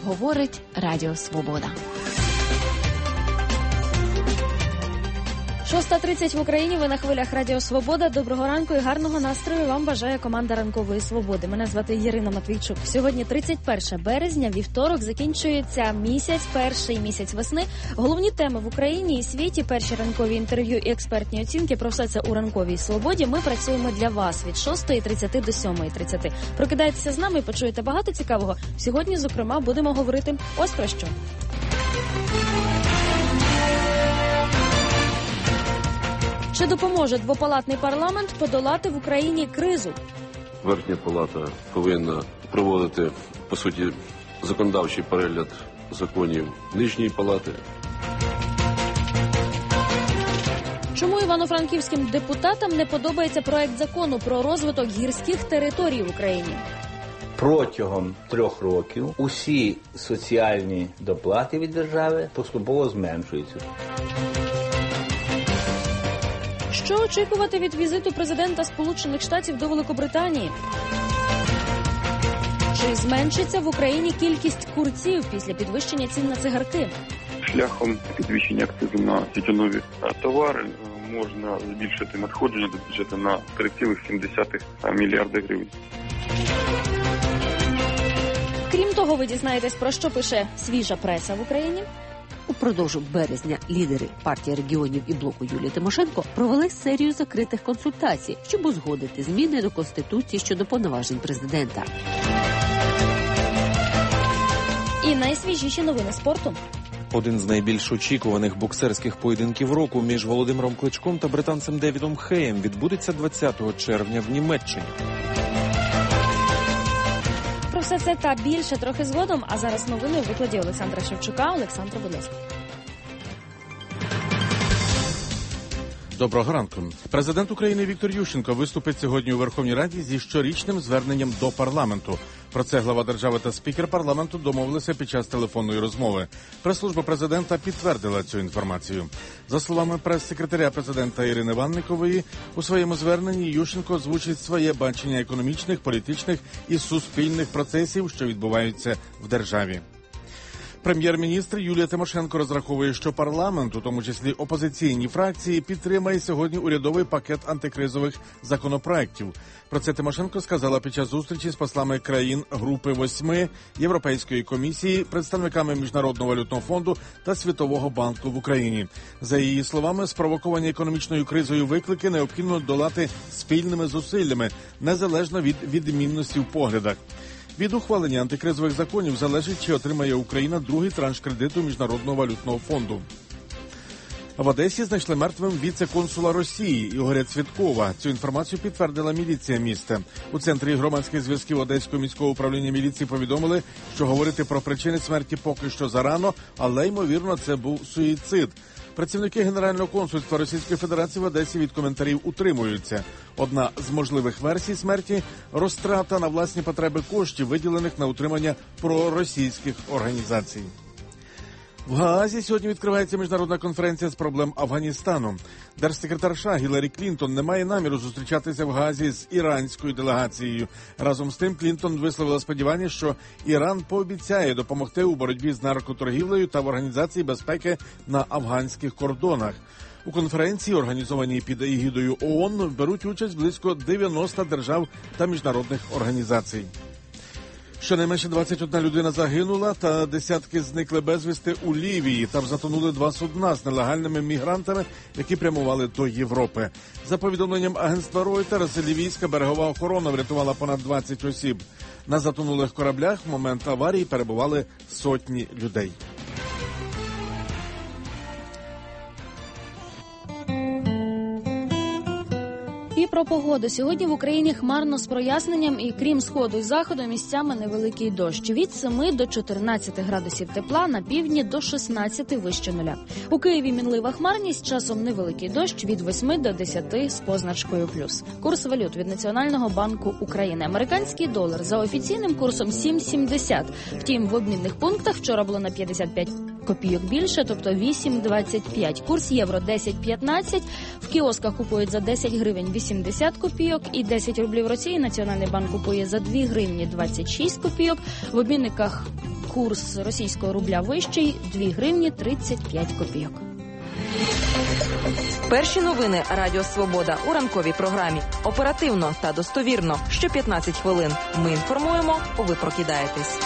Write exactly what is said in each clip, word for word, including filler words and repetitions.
говорить Радіо Свобода. шоста тридцять в Україні, ви на хвилях Радіо Свобода. Доброго ранку і гарного настрою вам бажає команда Ранкової Свободи. Мене звати Ірина Матвійчук. Сьогодні тридцять перше березня, вівторок, закінчується місяць, перший місяць весни. Головні теми в Україні і світі, перші ранкові інтерв'ю і експертні оцінки. Про все це у Ранковій Свободі. Ми працюємо для вас від шостої тридцяти до сьомої тридцяти. Прокидайтеся з нами і почуєте багато цікавого. Сьогодні, зокрема, будемо говорити ось про що. Чи допоможе двопалатний парламент подолати в Україні кризу? Верхня палата повинна проводити, по суті, законодавчий перегляд законів нижньої палати. Чому івано-франківським депутатам не подобається проект закону про розвиток гірських територій в Україні? Протягом трьох років усі соціальні доплати від держави поступово зменшуються. Що очікувати від візиту президента Сполучених Штатів до Великобританії? Чи зменшиться в Україні кількість курців після підвищення цін на цигарки? Шляхом підвищення акцизу на тютюнові товари можна збільшити надходження до бюджету на три цілих сім десятих мільярда гривень. Крім того, ви дізнаєтесь, про що пише свіжа преса в Україні. Упродовж березня лідери партії регіонів і блоку Юлії Тимошенко провели серію закритих консультацій, щоб узгодити зміни до Конституції щодо повноважень президента. І найсвіжіші новини спорту. Один з найбільш очікуваних боксерських поєдинків року між Володимиром Кличком та британцем Девідом Хеєм відбудеться двадцятого червня в Німеччині. Про все це та більше трохи згодом, а зараз новини у викладі Олександра Шевчука. Олександр, будь ласка. Доброго ранку. Президент України Віктор Ющенко виступить сьогодні у Верховній Раді зі щорічним зверненням до парламенту. Про це глава держави та спікер парламенту домовилися під час телефонної розмови. Прес-служба президента підтвердила цю інформацію. За словами прес-секретаря президента Ірини Ванникової, у своєму зверненні Ющенко озвучить своє бачення економічних, політичних і суспільних процесів, що відбуваються в державі. Прем'єр-міністр Юлія Тимошенко розраховує, що парламент, у тому числі опозиційні фракції, підтримає сьогодні урядовий пакет антикризових законопроєктів. Про це Тимошенко сказала під час зустрічі з послами країн Групи восьми, Європейської комісії, представниками Міжнародного валютного фонду та Світового банку в Україні. За її словами, спровоковані економічною кризою виклики необхідно долати спільними зусиллями, незалежно від відмінностей в поглядах. Від ухвалення антикризових законів залежить, чи отримає Україна другий транш кредиту Міжнародного валютного фонду. В Одесі знайшли мертвим віце-консула Росії Ігоря Цвіткова. Цю інформацію підтвердила міліція міста. У Центрі громадських зв'язків Одеського міського управління міліції повідомили, що говорити про причини смерті поки що зарано, але, ймовірно, це був суїцид. Працівники Генерального консульства Російської Федерації в Одесі від коментарів утримуються. Одна з можливих версій смерті – розтрата на власні потреби коштів, виділених на утримання проросійських організацій. В Гаазі сьогодні відкривається міжнародна конференція з проблем Афганістану. Держсекретар США Гіларі Клінтон не має наміру зустрічатися в Гаазі з іранською делегацією. Разом з тим, Клінтон висловила сподівання, що Іран пообіцяє допомогти у боротьбі з наркоторгівлею та в організації безпеки на афганських кордонах. У конференції, організованій під егідою ООН, беруть участь близько дев'яноста держав та міжнародних організацій. Щонайменше двадцять одна людина загинула та десятки зникли безвісти у Лівії. Там затонули два судна з нелегальними мігрантами, які прямували до Європи. За повідомленням агентства Reuters, лівійська берегова охорона врятувала понад двадцять осіб. На затонулих кораблях в момент аварії перебували сотні людей. І про погоду. Сьогодні в Україні хмарно з проясненням і, крім сходу і заходу, місцями невеликий дощ. Від семи до чотирнадцяти градусів тепла, на півдні до шістнадцяти вище нуля. У Києві мінлива хмарність, часом невеликий дощ від восьми до десяти з позначкою плюс. Курс валют від Національного банку України. Американський долар за офіційним курсом сім сімдесят. Втім, в обмінних пунктах вчора було на п'ятдесят п'ять копійок більше, тобто вісім двадцять п'ять. Курс євро десять п'ятнадцять. В кіосках купують за десять гривень вісімдесят копійок і десять рублів Росії Національний банк купує за дві гривні двадцять шість копійок. В обмінниках курс російського рубля вищий – дві гривні тридцять п'ять копійок. Перші новини Радіо Свобода у ранковій програмі. Оперативно та достовірно. Що п'ятнадцять хвилин. Ми інформуємо, ви прокидаєтесь.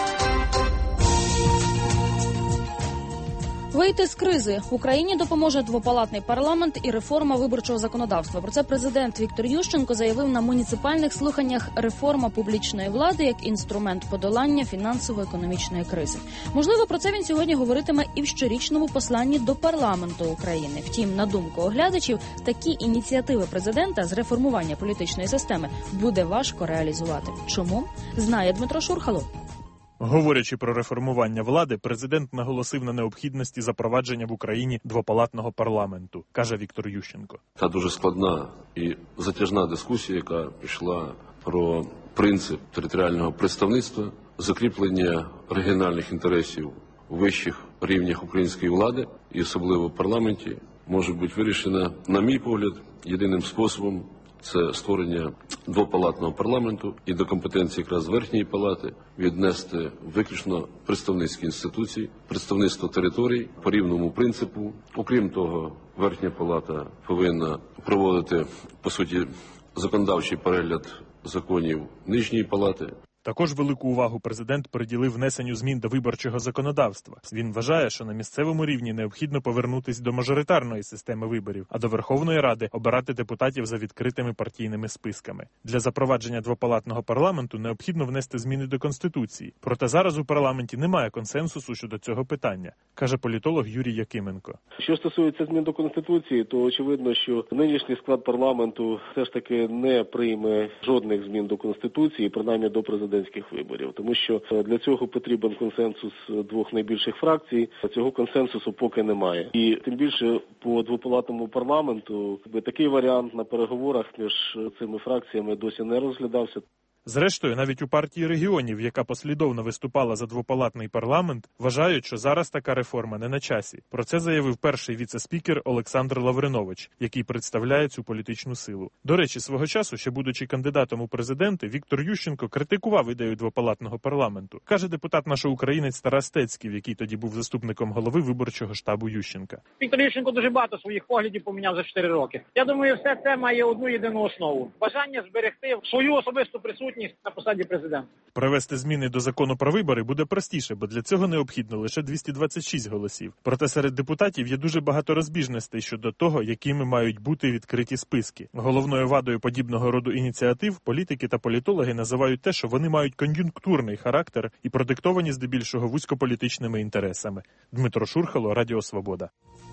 Вийти з кризи. Україні допоможе двопалатний парламент і реформа виборчого законодавства. Про це президент Віктор Ющенко заявив на муніципальних слуханнях реформа публічної влади як інструмент подолання фінансово-економічної кризи. Можливо, про це він сьогодні говоритиме і в щорічному посланні до парламенту України. Втім, на думку оглядачів, такі ініціативи президента з реформування політичної системи буде важко реалізувати. Чому? Знає Дмитро Шурхало. Говорячи про реформування влади, президент наголосив на необхідності запровадження в Україні двопалатного парламенту, каже Віктор Ющенко. Та дуже складна і затяжна дискусія, яка йшла про принцип територіального представництва, закріплення регіональних інтересів у вищих рівнях української влади і особливо в парламенті, може бути вирішена, на мій погляд, єдиним способом. Це створення двопалатного парламенту і до компетенції якраз Верхньої палати віднести виключно представницькі інституції, представництво територій по рівному принципу. Окрім того, Верхня палата повинна проводити, по суті, законодавчий перегляд законів Нижньої палати. Також велику увагу президент приділив внесенню змін до виборчого законодавства. Він вважає, що на місцевому рівні необхідно повернутися до мажоритарної системи виборів, а до Верховної Ради обирати депутатів за відкритими партійними списками. Для запровадження двопалатного парламенту необхідно внести зміни до Конституції. Проте зараз у парламенті немає консенсусу щодо цього питання, каже політолог Юрій Якименко. Що стосується змін до Конституції, то очевидно, що нинішній склад парламенту все ж таки не прийме жодних змін до Конституції, принаймні до президентських виборів, тому що для цього потрібен консенсус двох найбільших фракцій, а цього консенсусу поки немає. І тим більше по двопалатному парламенту такий варіант на переговорах між цими фракціями досі не розглядався. Зрештою, навіть у партії регіонів, яка послідовно виступала за двопалатний парламент, вважають, що зараз така реформа не на часі. Про це заявив перший віце-спікер Олександр Лавринович, який представляє цю політичну силу. До речі, свого часу, ще будучи кандидатом у президенти, Віктор Ющенко критикував ідею двопалатного парламенту, каже депутат наш українець Тарас Стецьків, який тоді був заступником голови виборчого штабу Ющенка. Віктор Ющенко дуже багато своїх поглядів поміняв за чотири роки. Я думаю, все це має одну єдину основу – бажання зберегти свою особисту присутність на посаді президента. Провести зміни до закону про вибори буде простіше, бо для цього необхідно лише двісті двадцять шість голосів. Проте серед депутатів є дуже багато розбіжностей щодо того, якими мають бути відкриті списки. Головною вадою подібного роду ініціатив політики та політологи називають те, що вони мають кон'юнктурний характер і продиктовані здебільшого вузькополітичними інтересами. Дмитро Шурхало, Радіо Свобода.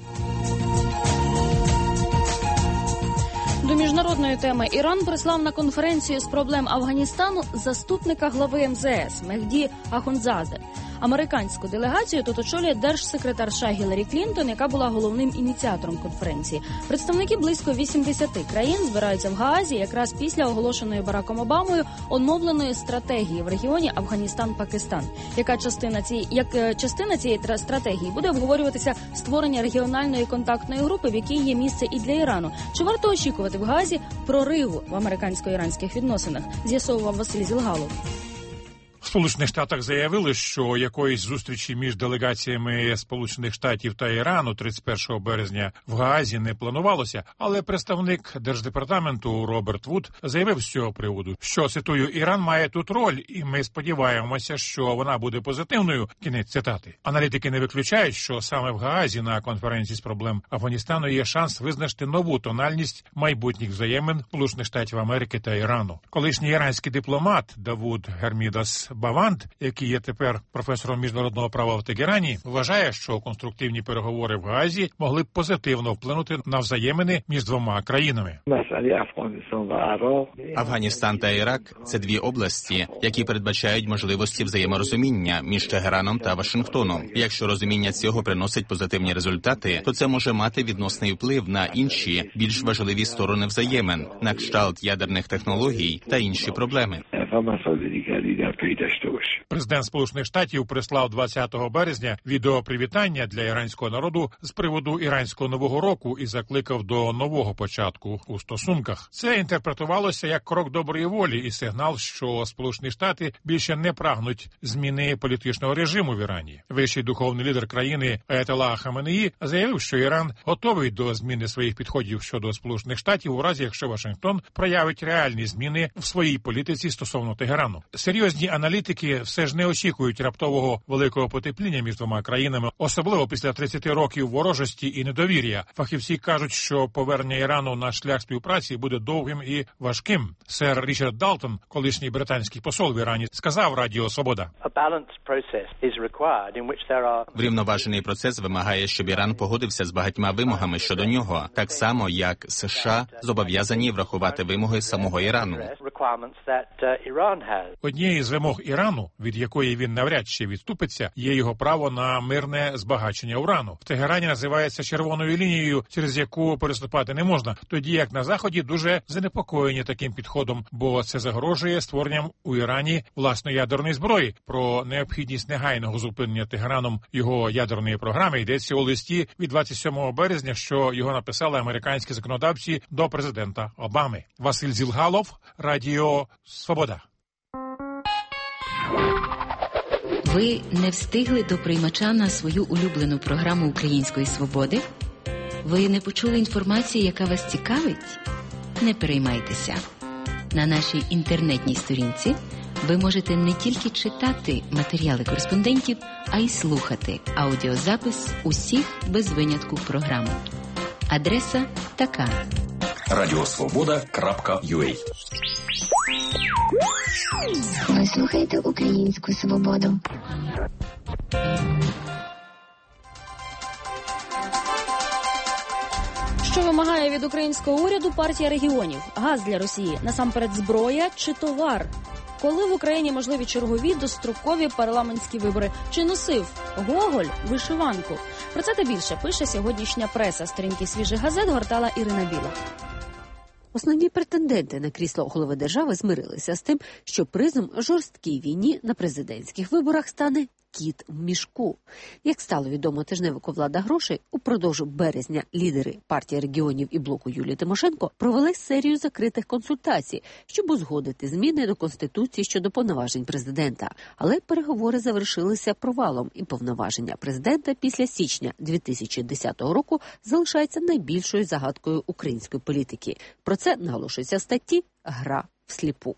До міжнародної теми Іран прислав на конференцію з проблем Афганістану заступника глави ем зе ес Мехді Ахундзаде. Американську делегацію тут очолює держсекретарша Гіларі Клінтон, яка була головним ініціатором конференції. Представники близько вісімдесят країн збираються в Гаазі якраз після оголошеної Бараком Обамою оновленої стратегії в регіоні Афганістан-Пакистан. Яка частина цієї, як частина цієї стратегії буде обговорюватися створення регіональної контактної групи, в якій є місце і для Ірану. Чи варто очікувати в Гаазі прориву в американсько-іранських відносинах? З'ясовував Василь Зілгалов. В Сполучених Штатах заявили, що якоїсь зустрічі між делегаціями Сполучених Штатів та Ірану тридцять першого березня в Гаазі не планувалося, але представник Держдепартаменту Роберт Вуд заявив з цього приводу, що, цитую, «Іран має тут роль, і ми сподіваємося, що вона буде позитивною», кінець цитати. Аналітики не виключають, що саме в Гаазі на конференції з проблем Афганістану є шанс визначити нову тональність майбутніх взаємин Сполучених Штатів Америки та Ірану. Колишній іранський дипломат Давуд Гермідас Бавант, який є тепер професором міжнародного права в Тегерані, вважає, що конструктивні переговори в Гаазі могли б позитивно вплинути на взаємини між двома країнами. Афганістан та Ірак – це дві області, які передбачають можливості взаєморозуміння між Тегераном та Вашингтоном. Якщо розуміння цього приносить позитивні результати, то це може мати відносний вплив на інші, більш важливі сторони взаємин, на кшталт ядерних технологій та інші проблеми. Президент Сполучених Штатів прислав двадцятого березня відеопривітання для іранського народу з приводу іранського нового року і закликав до нового початку у стосунках. Це інтерпретувалося як крок доброї волі і сигнал, що Сполучені Штати більше не прагнуть зміни політичного режиму в Ірані. Вищий духовний лідер країни Аятолла Хаменеї заявив, що Іран готовий до зміни своїх підходів щодо Сполучених Штатів у разі, якщо Вашингтон проявить реальні зміни в своїй політиці стосовно Тегерану. Серйозні аналітики все ж не очікують раптового великого потепління між двома країнами, особливо після тридцяти років ворожості і недовір'я. Фахівці кажуть, що повернення Ірану на шлях співпраці буде довгим і важким. Сер Річард Далтон, колишній британський посол в Ірані, сказав Радіо Свобода. Врівноважений процес вимагає, щоб Іран погодився з багатьма вимогами щодо нього, так само, як США зобов'язані врахувати вимоги самого Ірану. Однією з вимог Ірану, від якої він навряд чи відступиться, є його право на мирне збагачення урану. В Тегерані називається червоною лінією, через яку переступати не можна, тоді як на Заході дуже занепокоєні таким підходом, бо це загрожує створенням у Ірані власної ядерної зброї. Про необхідність негайного зупинення Тегераном його ядерної програми йдеться у листі від двадцять сьомого березня, що його написали американські законодавці до президента Обами. Василь Зілгалов, Радіо Свобода. Ви не встигли до приймача на свою улюблену програму Української свободи? Ви не почули інформацію, яка вас цікавить? Не переймайтеся. На нашій інтернетній сторінці ви можете не тільки читати матеріали кореспондентів, а й слухати аудіозапис усіх без винятку програм. Адреса така: радіосвобода крапка ю а. Ви слухаєте Українську свободу. Що вимагає від українського уряду партія регіонів? Газ для Росії – насамперед зброя чи товар? Коли в Україні можливі чергові дострокові парламентські вибори? Чи носив Гоголь вишиванку? Про це та більше пише сьогоднішня преса. Сторінки свіжих газет гортала Ірина Біла. Основні претенденти на крісло голови держави змирилися з тим, що призом жорсткій війні на президентських виборах стане кіт в мішку. Як стало відомо тижневику «Влада грошей», упродовж березня лідери партії регіонів і блоку Юлії Тимошенко провели серію закритих консультацій, щоб узгодити зміни до Конституції щодо повноважень президента. Але переговори завершилися провалом, і повноваження президента після січня дві тисячі десятого року залишається найбільшою загадкою української політики. Про це наголошується в статті «Гра всліпу».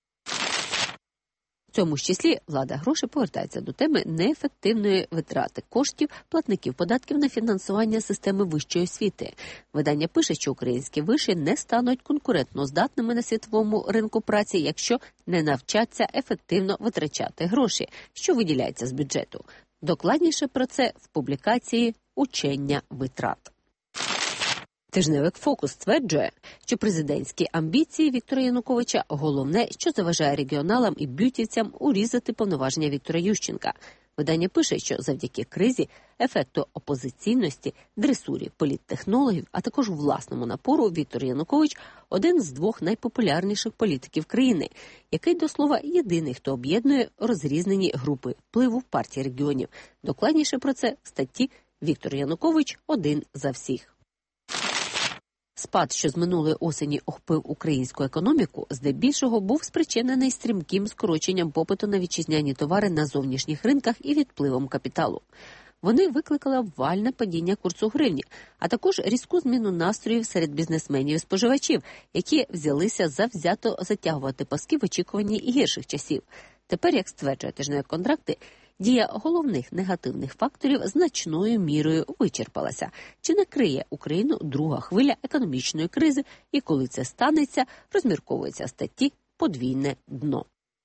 В цьому ж числі «Влада грошей» повертається до теми неефективної витрати коштів платників податків на фінансування системи вищої освіти. Видання пише, що українські виші не стануть конкурентно здатними на світовому ринку праці, якщо не навчаться ефективно витрачати гроші, що виділяється з бюджету. Докладніше про це в публікації «Учення витрат». Тижневик «Фокус» стверджує, що президентські амбіції Віктора Януковича – головне, що заважає регіоналам і бютівцям урізати повноваження Віктора Ющенка. Видання пише, що завдяки кризі, ефекту опозиційності, дресурі політтехнологів, а також власному напору Віктор Янукович – один з двох найпопулярніших політиків країни, який, до слова, єдиний, хто об'єднує розрізнені групи впливу в партії регіонів. Докладніше про це в статті «Віктор Янукович – один за всіх». Спад, що з минулої осені охопив українську економіку, здебільшого був спричинений стрімким скороченням попиту на вітчизняні товари на зовнішніх ринках і відпливом капіталу. Вони викликали обвальне падіння курсу гривні, а також різку зміну настроїв серед бізнесменів і споживачів, які взялися завзято затягувати паски в очікуванні гірших часів. Тепер, як стверджує тижневик «Контракти», дія головних негативних факторів значною мірою вичерпалася. Чи накриє Україну друга хвиля економічної кризи, і коли це станеться, розмірковується в статті «Подвійне дно».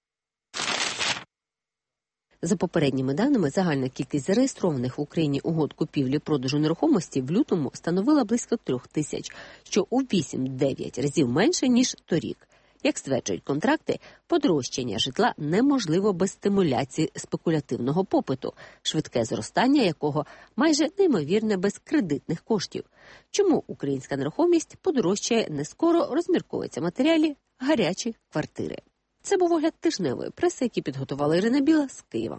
За попередніми даними, загальна кількість зареєстрованих в Україні угод купівлі-продажу нерухомості в лютому становила близько трьох тисяч, що у вісім-дев'ять разів менше, ніж торік. Як стверджують контракти, подорожчання житла неможливо без стимуляції спекулятивного попиту, швидке зростання якого майже неймовірне без кредитних коштів. Чому українська нерухомість подорожчає не скоро, розмірковується в матеріалі «Гарячі квартири». Це був огляд тижневої преси, який підготувала Ірина Біла з Києва.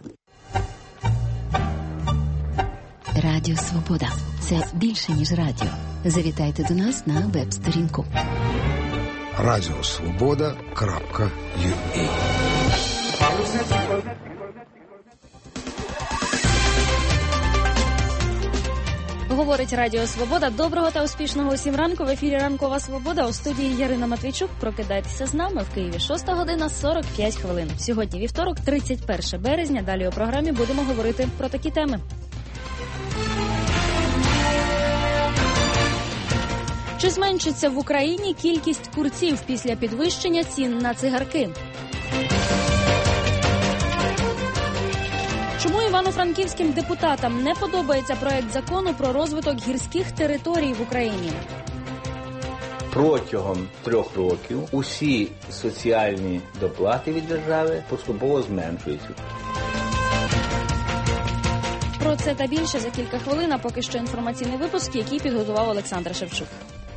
Радіо Свобода – це більше, ніж радіо. Завітайте до нас на веб-сторінку. радіо свобода крапка ю а. Говорить Радіо Свобода. Доброго та успішного усім ранку. В ефірі Ранкова Свобода. У студії Ярина Матвійчук. Прокидайтеся з нами. В Києві шоста година сорок п'ять хвилин. Сьогодні вівторок, тридцять перше березня. Далі у програмі будемо говорити про такі теми. Чи зменшиться в Україні кількість курців після підвищення цін на цигарки? Чому івано-франківським депутатам не подобається проект закону про розвиток гірських територій в Україні? Протягом трьох років усі соціальні доплати від держави поступово зменшуються. Про це та більше за кілька хвилин, а поки що інформаційний випуск, який підготував Олександр Шевчук.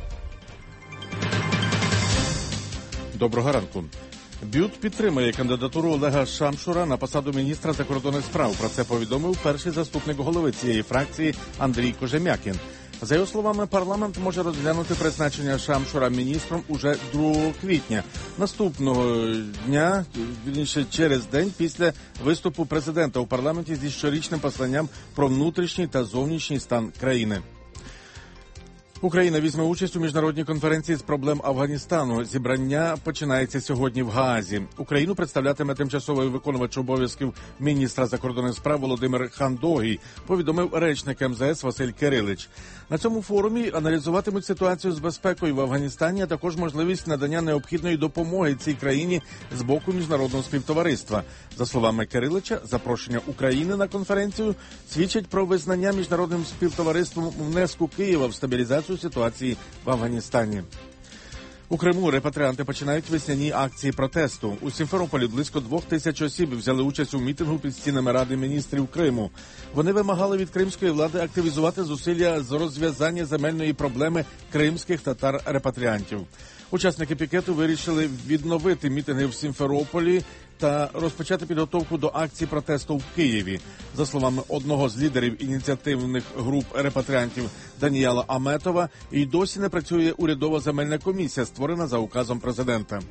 Доброго ранку. БЮТ підтримує кандидатуру Олега Шамшура на посаду міністра закордонних справ. Про це повідомив перший заступник голови цієї фракції Андрій Кожем'якін. За його словами, парламент може розглянути призначення Шамшура міністром уже другого квітня. Наступного дня, вірніше, через день після виступу президента у парламенті зі щорічним посланням про внутрішній та зовнішній стан країни. Україна візьме участь у міжнародній конференції з проблем Афганістану. Зібрання починається сьогодні в Гаазі. Україну представлятиме тимчасовий виконувач обов'язків міністра закордонних справ Володимир Хандогій, повідомив речник ем зе ес Василь Кирилич. На цьому форумі аналізуватимуть ситуацію з безпекою в Афганістані, а також можливість надання необхідної допомоги цій країні з боку міжнародного співтовариства. За словами Кирилича, запрошення України на конференцію свідчить про визнання міжнародним співтовариством внеску Києва в стабілізацію ситуації в Афганістані. У Криму репатріанти починають весняні акції протесту. У Сімферополі близько двох тисяч осіб взяли участь у мітингу під стінами Ради міністрів Криму. Вони вимагали від кримської влади активізувати зусилля з розв'язання земельної проблеми кримських татар-репатріантів. Учасники пікету вирішили відновити мітинги в Сімферополі та розпочати підготовку до акції протесту в Києві. За словами одного з лідерів ініціативних груп репатріантів Даніела Аметова, і досі не працює урядова земельна комісія, створена за указом президента.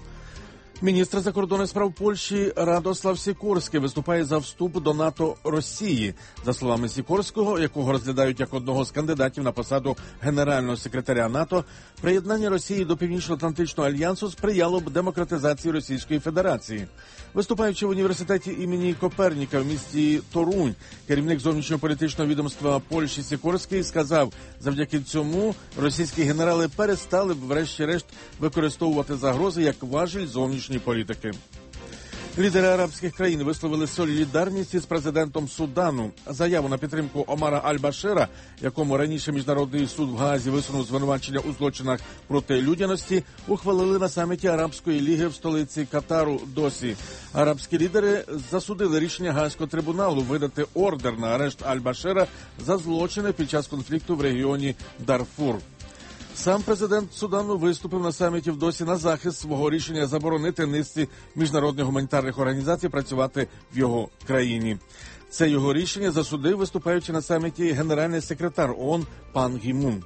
Міністр закордонних справ Польщі Радослав Сікорський виступає за вступ до НАТО Росії. За словами Сікорського, якого розглядають як одного з кандидатів на посаду генерального секретаря НАТО, приєднання Росії до Північно-Атлантичного альянсу сприяло б демократизації Російської Федерації. Виступаючи в університеті імені Коперніка в місті Торунь, керівник зовнішньополітичного відомства Польщі Сікорський сказав, завдяки цьому російські генерали перестали б врешті-решт використовувати загрози як важіль зовнішньої політики. Лідери арабських країн висловили солідарність із президентом Судану. Заяву на підтримку Омара Аль-Башира, якому раніше Міжнародний суд в Гаазі висунув звинувачення у злочинах проти людяності, ухвалили на саміті Арабської ліги в столиці Катару Досі. Арабські лідери засудили рішення Гаазького трибуналу видати ордер на арешт Аль-Башира за злочини під час конфлікту в регіоні Дарфур. Сам президент Судану виступив на саміті в Досі на захист свого рішення заборонити низці міжнародних гуманітарних організацій працювати в його країні. Це його рішення засудив, виступаючи на саміті генеральний секретар ООН Пан Гі Мун.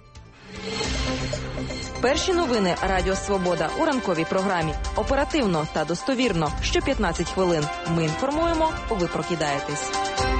Перші новини Радіо Свобода у ранковій програмі. Оперативно та достовірно. Що п'ятнадцять хвилин. Ми інформуємо, ви прокидаєтесь.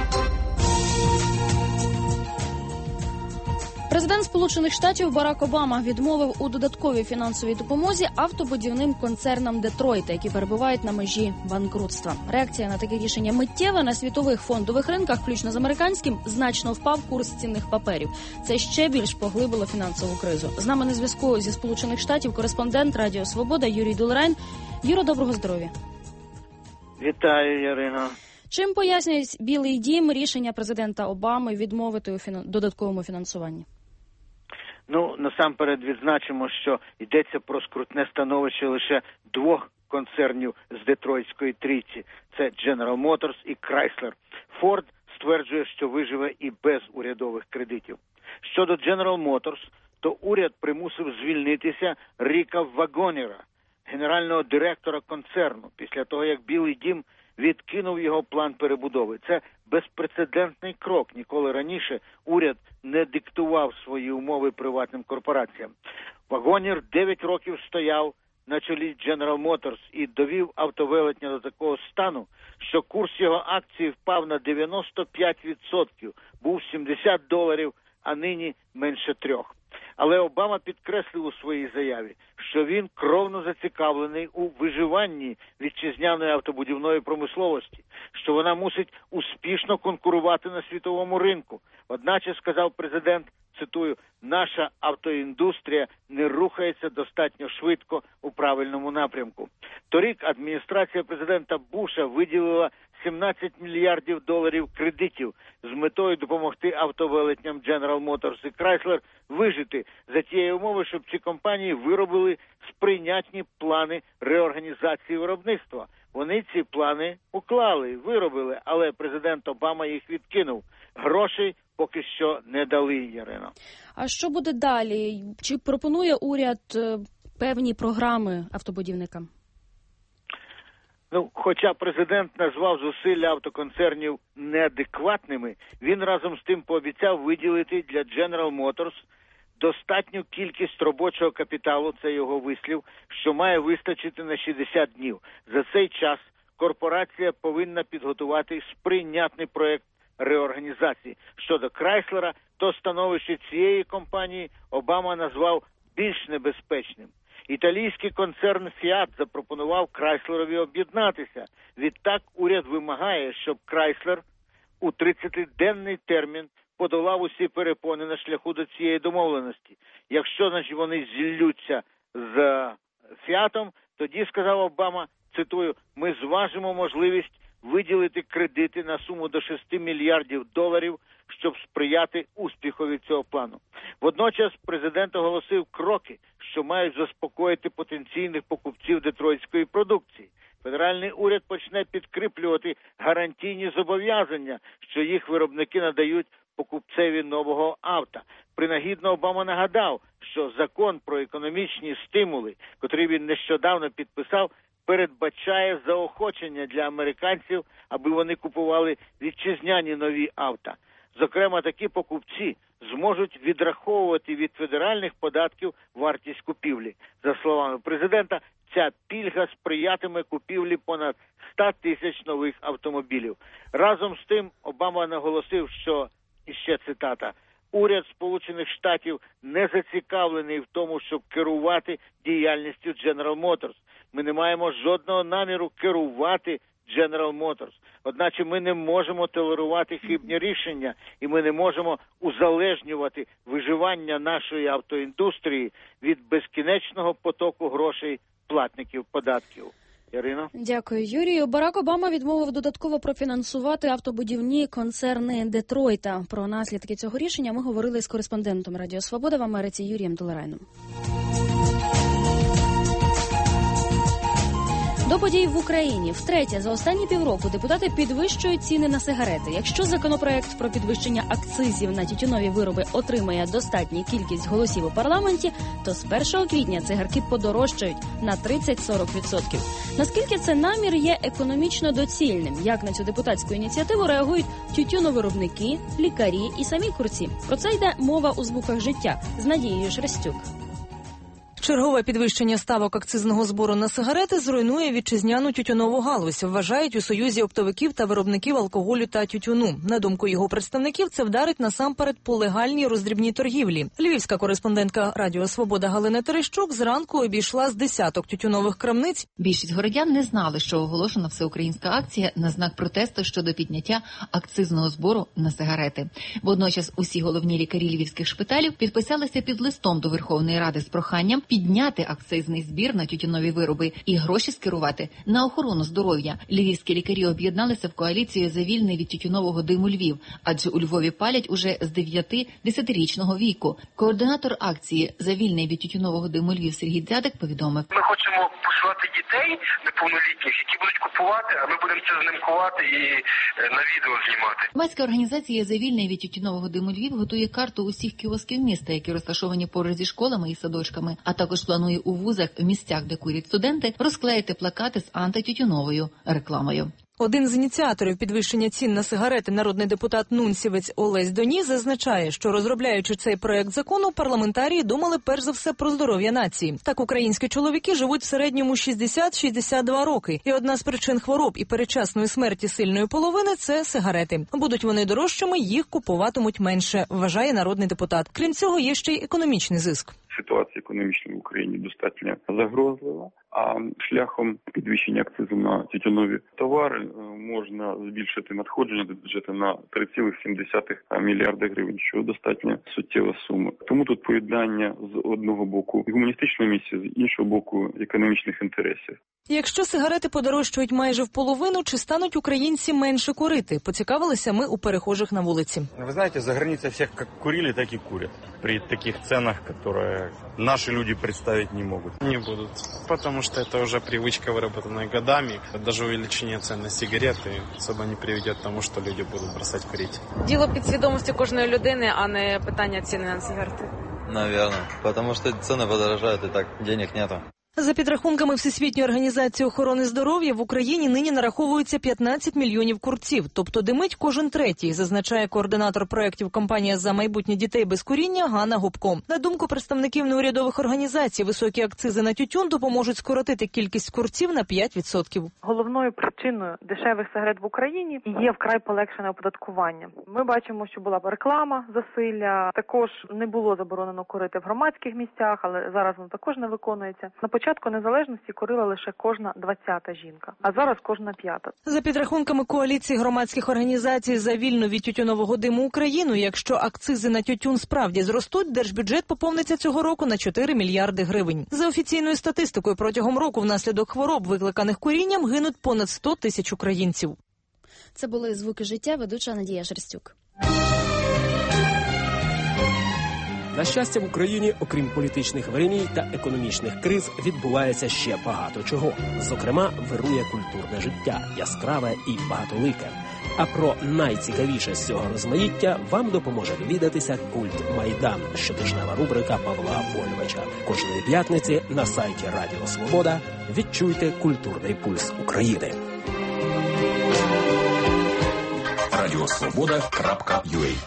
Президент Сполучених Штатів Барак Обама відмовив у додатковій фінансовій допомозі автобудівним концернам Детройта, які перебувають на межі банкрутства. Реакція на таке рішення миттєва. На світових фондових ринках, включно з американським, значно впав курс цінних паперів. Це ще більш поглибило фінансову кризу. З нами на зв'язку зі Сполучених Штатів кореспондент Радіо Свобода Юрій Дулерайн. Юро, доброго здоров'я. Вітаю, Ярина. Чим пояснюють Білий дім рішення президента Обами відмовити у фінан... додатковому фінансуванні? Ну, насамперед відзначимо, що йдеться про скрутне становище лише двох концернів з Детройтської трійці. Це General Motors і Chrysler. Ford стверджує, що виживе і без урядових кредитів. Щодо General Motors, то уряд примусив звільнитися Ріка Вагонера, генерального директора концерну після того, як Білий дім відкинув його план перебудови. Це безпрецедентний крок. Ніколи раніше уряд не диктував свої умови приватним корпораціям. Вагонір дев'ять років стояв на чолі General Motors і довів автовелетня до такого стану, що курс його акцій впав на дев'яносто п'ять відсотків, був сімдесят доларів, а нині менше трьох. Але Обама підкреслив у своїй заяві, що він кровно зацікавлений у виживанні вітчизняної автобудівної промисловості, що вона мусить успішно конкурувати на світовому ринку. Одначе, сказав президент, цитую, наша автоіндустрія не рухається достатньо швидко у правильному напрямку. Торік адміністрація президента Буша виділила сімнадцять мільярдів доларів кредитів з метою допомогти автовелетням General Motors і Chrysler вижити за тієї умови, щоб ці компанії виробили сприйнятні плани реорганізації виробництва. Вони ці плани уклали, виробили, але президент Обама їх відкинув. Грошей поки що не дали, Ярино. А що буде далі? Чи пропонує уряд певні програми автобудівникам? Ну, хоча президент назвав зусилля автоконцернів неадекватними, він разом з тим пообіцяв виділити для General Motors достатню кількість робочого капіталу, це його вислів, що має вистачити на шістдесят днів. За цей час корпорація повинна підготувати сприйнятний проект реорганізації. Щодо Крайслера, то становище цієї компанії Обама назвав більш небезпечним. Італійський концерн Fiat запропонував Крайслерові об'єднатися. Відтак уряд вимагає, щоб Крайслер у тридцятиденний термін подолав усі перепони на шляху до цієї домовленості. Якщо, значить, вони зіллються з Фіатом, тоді, сказав Обама, цитую, ми зважимо можливість виділити кредити на суму до шести мільярдів доларів, щоб сприяти успіхові цього плану. Водночас президент оголосив кроки, що мають заспокоїти потенційних покупців детройтської продукції. Федеральний уряд почне підкріплювати гарантійні зобов'язання, що їх виробники надають покупцеві нового авто. Принагідно Обама нагадав, що закон про економічні стимули, котрий він нещодавно підписав, передбачає заохочення для американців, аби вони купували вітчизняні нові авто. Зокрема, такі покупці зможуть відраховувати від федеральних податків вартість купівлі. За словами президента, ця пільга сприятиме купівлі понад ста тисяч нових автомобілів. Разом з тим, Обама наголосив, що, і ще цитата, уряд Сполучених Штатів не зацікавлений в тому, щоб керувати діяльністю General Motors. Ми не маємо жодного наміру керувати General Motors. Одначе ми не можемо толерувати хибні рішення і ми не можемо узалежнювати виживання нашої автоіндустрії від безкінечного потоку грошей платників податків. Ірино? Дякую, Юрію. Барак Обама відмовив додатково профінансувати автобудівні концерни Детройта. Про наслідки цього рішення ми говорили з кореспондентом Радіо Свобода в Америці Юрієм Долерайном. До подій в Україні. Втретє за останні півроку депутати підвищують ціни на сигарети. Якщо законопроект про підвищення акцизів на тютюнові вироби отримає достатню кількість голосів у парламенті, то з першого квітня цигарки подорожчають на тридцять-сорок відсотків. Наскільки це намір є економічно доцільним? Як на цю депутатську ініціативу реагують тютюновиробники, лікарі і самі курці? Про це йде мова у звуках життя з Надією Шерстюк. Чергове підвищення ставок акцизного збору на сигарети зруйнує вітчизняну тютюнову галузь, вважають у Союзі оптовиків та виробників алкоголю та тютюну. На думку його представників, це вдарить насамперед по легальній роздрібній торгівлі. Львівська кореспондентка Радіо Свобода Галина Терещук зранку обійшла з десяток тютюнових крамниць. Більшість городян не знали, що оголошена всеукраїнська акція на знак протесту щодо підняття акцизного збору на сигарети. Водночас усі головні лікарі львівських шпиталів підписалися під листом до Верховної Ради з проханням підняти акцизний збір на тютюнові вироби і гроші скерувати на охорону здоров'я. Львівські лікарі об'єдналися в коаліцію за вільний від тютюнового диму Львів, адже у Львові палять уже з дев'яти-десятирічного віку. Координатор акції за вільний від тютюнового диму Львів Сергій Дзядик повідомив: Ми хочемо посилати дітей неповнолітніх, які будуть купувати, а ми будемо це знімкувати і на відео знімати. Громадська організація за вільний від тютюнового диму Львів готує карту усіх кіосків міста, які розташовані поруч зі школами і садочками, а також Також планує у вузах, в місцях, де курять студенти, розклеїти плакати з антитютюновою рекламою. Один з ініціаторів підвищення цін на сигарети, народний депутат Нунсівець Олесь Доні, зазначає, що розробляючи цей проект закону, парламентарії думали перш за все про здоров'я нації. Так, українські чоловіки живуть в середньому шістдесят - шістдесят два роки. І одна з причин хвороб і передчасної смерті сильної половини – це сигарети. Будуть вони дорожчими, їх купуватимуть менше, вважає народний депутат. Крім цього, є ще й економічний зиск. Ситуація економічна в Україні достатньо загрозлива, а шляхом підвищення акцизу на тютюнові товари можна збільшити надходження до бюджету на три цілих сім десятих мільярда гривень, що достатньо суттєва сума. Тому тут поєднання з одного боку гуманістичної місії, з іншого боку економічних інтересів. Якщо сигарети подорожчають майже в половину, чи стануть українці менше курити? Поцікавилися ми у перехожих на вулиці. Ви знаєте, за границей всіх як курили, так і курять. При таких ценах, які наші люди представити не можуть. Не будуть, тому що це вже привичка, вироблена годами. Навіть увеличення цін на сигарети особо не приведе до того, що люди будуть бросати курити. Діло підсвідомості кожної людини, а не питання ціни на сигарети. Навірно, тому що ціни подорожають і так денег нету. За підрахунками Всесвітньої організації охорони здоров'я, в Україні нині нараховується п'ятнадцять мільйонів курців, тобто димить кожен третій, зазначає координатор проєктів «Компанія за майбутнє дітей без куріння» Ганна Губко. На думку представників неурядових організацій, високі акцизи на тютюн допоможуть скоротити кількість курців на п'ять відсотків. Головною причиною дешевих сигарет в Україні є вкрай полегшене оподаткування. Ми бачимо, що була реклама засилля, також не було заборонено курити в громадських місцях, але зараз воно також не виконується. На початку незалежності курила лише кожна двадцята жінка, а зараз кожна п'ята. За підрахунками коаліції громадських організацій за вільну від тютюнового диму Україну, якщо акцизи на тютюн справді зростуть, держбюджет поповниться цього року на чотири мільярди гривень. За офіційною статистикою, протягом року внаслідок хвороб, викликаних курінням, гинуть понад сто тисяч українців. Це були «Звуки життя», ведуча Надія Шерстюк. На щастя, в Україні, окрім політичних вириній та економічних криз, відбувається ще багато чого. Зокрема, вирує культурне життя, яскраве і багатолике. А про найцікавіше з цього розмаїття вам допоможе довідатися «Культ Майдан», щотижнева рубрика Павла Вольвича. Кожної п'ятниці на сайті Радіо Свобода відчуйте культурний пульс України. радіосвобода крапка ю а.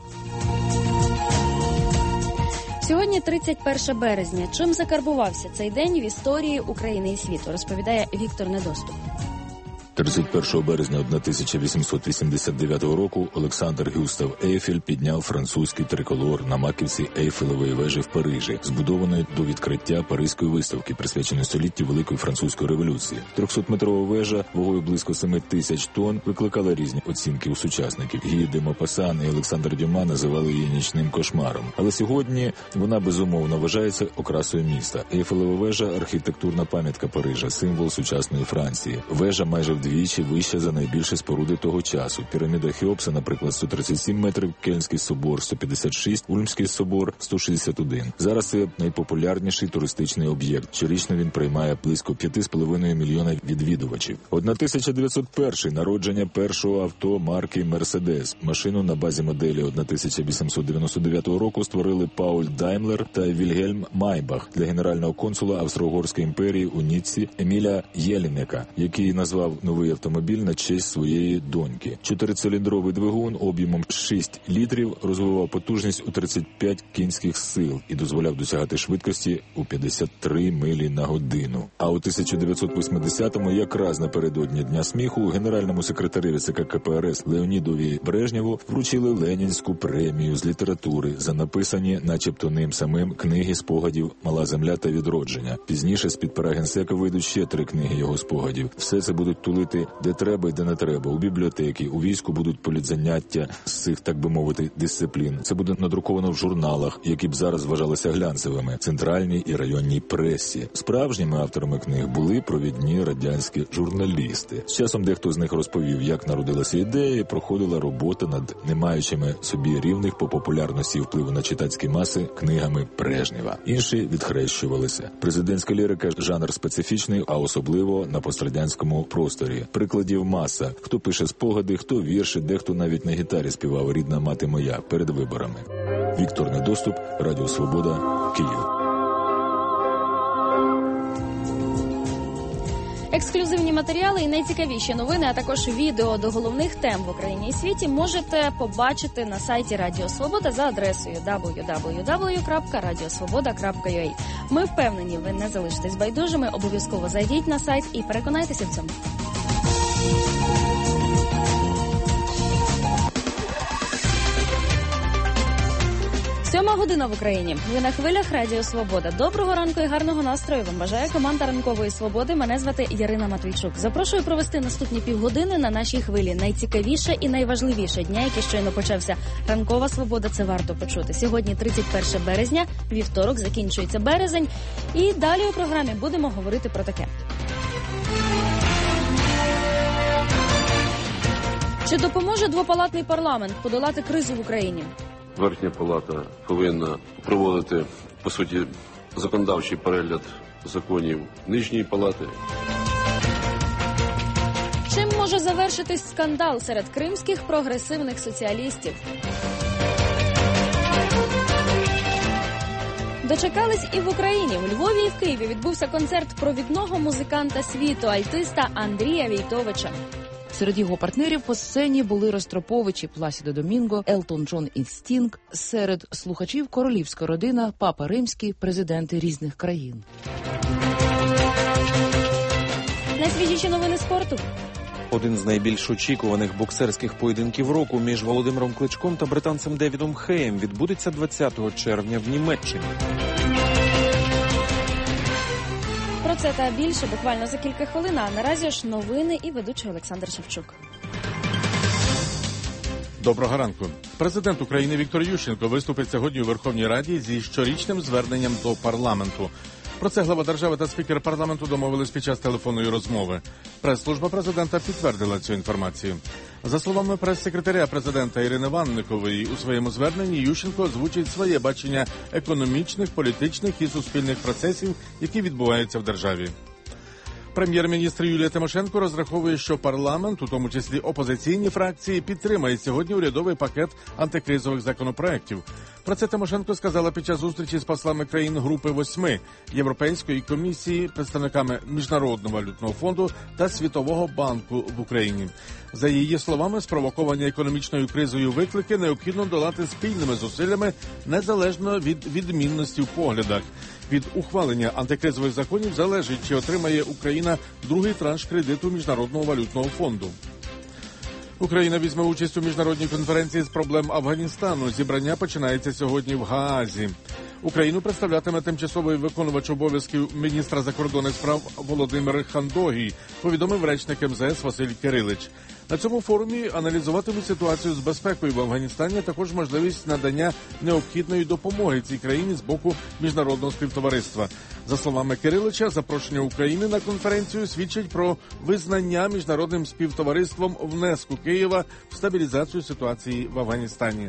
Сьогодні тридцять перше березня. Чим закарбувався цей день в історії України і світу, розповідає Віктор Недоступ. тридцять першого березня тисяча вісімсот вісімдесят дев'ятого року Олександр Гюстав Ейфель підняв французький триколор на маківці Ейфелевої вежі в Парижі, збудованої до відкриття Паризької виставки, присвяченої століттю Великої Французької революції. трьохсотметрова вежа вагою близько семи тисяч тонн викликала різні оцінки у сучасників. Гії де Мопассан і Олександр Дюма називали її нічним кошмаром. Але сьогодні вона безумовно вважається окрасою міста. Ейфелева вежа – архітектурна пам'ятка Парижа, символ сучасної Франції. Вежа майже вдвічі вища за найбільші споруди того часу. Піраміда Хеопса, наприклад, сто тридцять сім метрів, Кельнський собор – сто п'ятдесят шість, Ульмський собор – сто шістдесят один. Зараз це найпопулярніший туристичний об'єкт. Щорічно він приймає близько п'ять з половиною мільйона відвідувачів. тисяча дев'ятсот перший – народження першого авто марки «Мерседес». Машину на базі моделі тисяча вісімсот дев'яносто дев'ятого року створили Пауль Даймлер та Вільгельм Майбах для генерального консула Австро-Угорської імперії у Ніцці Еміля Єлінека, який назвав новий автомобіль на честь своєї доньки. Чотирициліндровий двигун об'ємом шість літрів розвивав потужність у тридцять п'ять кінських сил і дозволяв досягати швидкості у п'ятдесят три милі на годину. А у тисяча дев'ятсот восьмидесятому, якраз напередодні Дня сміху, генеральному секретареві ЦК КПРС Леонідові Брежнєву вручили Ленінську премію з літератури за написані, начебто ним самим, книги спогадів «Мала земля» та «Відродження». Пізніше з-під пера генсека вийдуть ще три книги його спогадів. Все це будуть тулити де треба і де не треба. У бібліотеки, у війську будуть політзаняття з цих, так би мовити, дисциплін. Це буде надруковано в журналах, які б зараз вважалися глянцевими, центральній і районній пресі. Справжніми авторами книг були провідні радянські журналісти. З часом дехто з них розповів, як народилася ідея і проходила робота над не маючими собі рівних по популярності і впливу на читацькі маси книгами Брежнєва. Інші відхрещувалися. Президентська лірика – жанр специфічний, а особливо на пострадянському просторі. Прикладів маса. Хто пише спогади, хто вірші, дехто навіть на гітарі співав «Рідна мати моя» перед виборами. Віктор Недоступ, Радіо Свобода, Київ. Ексклюзивні матеріали і найцікавіші новини, а також відео до головних тем в Україні і світі можете побачити на сайті Радіо Свобода за адресою дабл ю дабл ю дабл ю крапка радіосвобода крапка ю а. Ми впевнені, ви не залишитесь байдужими, обов'язково зайдіть на сайт і переконайтеся в цьому. Сьома година в Україні. Ви на хвилях Радіо Свобода. Доброго ранку і гарного настрою вам бажає команда Ранкової Свободи. Мене звати Ярина Матвійчук. Запрошую провести наступні півгодини на нашій хвилі. Найцікавіше і найважливіше дня, який щойно почався. Ранкова Свобода – це варто почути. Сьогодні тридцять перше березня, вівторок, закінчується березень. І далі у програмі будемо говорити про таке. Чи допоможе двопалатний парламент подолати кризу в Україні? Верхня палата повинна проводити, по суті, законодавчий перегляд законів нижньої палати. Чим може завершитись скандал серед кримських прогресивних соціалістів? Дочекались і в Україні. У Львові і в Києві відбувся концерт провідного музиканта світу, альтиста Андрія Війтовича. Серед його партнерів по сцені були Ростропович і Пласідо Домінго, Елтон Джон і Стінг. Серед слухачів королівська родина, папа римський, президенти різних країн. Найсвіжіші новини спорту. Один з найбільш очікуваних боксерських поєдинків року між Володимиром Кличком та британцем Девідом Хеєм відбудеться двадцятого червня в Німеччині. Про це та більше буквально за кілька хвилин, а наразі ж новини і ведучий Олександр Шевчук. Доброго ранку. Президент України Віктор Ющенко виступить сьогодні у Верховній Раді зі щорічним зверненням до парламенту. Про це глава держави та спікер парламенту домовились під час телефонної розмови. Прес-служба президента підтвердила цю інформацію. За словами прес-секретаря президента Ірини Ванникової, у своєму зверненні Ющенко озвучить своє бачення економічних, політичних і суспільних процесів, які відбуваються в державі. Прем'єр-міністр Юлія Тимошенко розраховує, що парламент, у тому числі опозиційні фракції, підтримає сьогодні урядовий пакет антикризових законопроєктів. Про це Тимошенко сказала під час зустрічі з послами країн Групи восьми, Європейської комісії, представниками Міжнародного валютного фонду та Світового банку в Україні. За її словами, спровоковані економічною кризою виклики необхідно долати спільними зусиллями, незалежно від відмінності в поглядах. Від ухвалення антикризових законів залежить, чи отримає Україна другий транш кредиту Міжнародного валютного фонду. Україна візьме участь у міжнародній конференції з проблем Афганістану. Зібрання починається сьогодні в Гаазі. Україну представлятиме тимчасовий виконувач обов'язків міністра закордонних справ Володимир Хандогій, повідомив речник ем зе ес Василь Кирилич. На цьому форумі аналізуватимуть ситуацію з безпекою в Афганістані, а також можливість надання необхідної допомоги цій країні з боку міжнародного співтовариства. За словами Кирилича, запрошення України на конференцію свідчить про визнання міжнародним співтовариством внеску Києва в стабілізацію ситуації в Афганістані.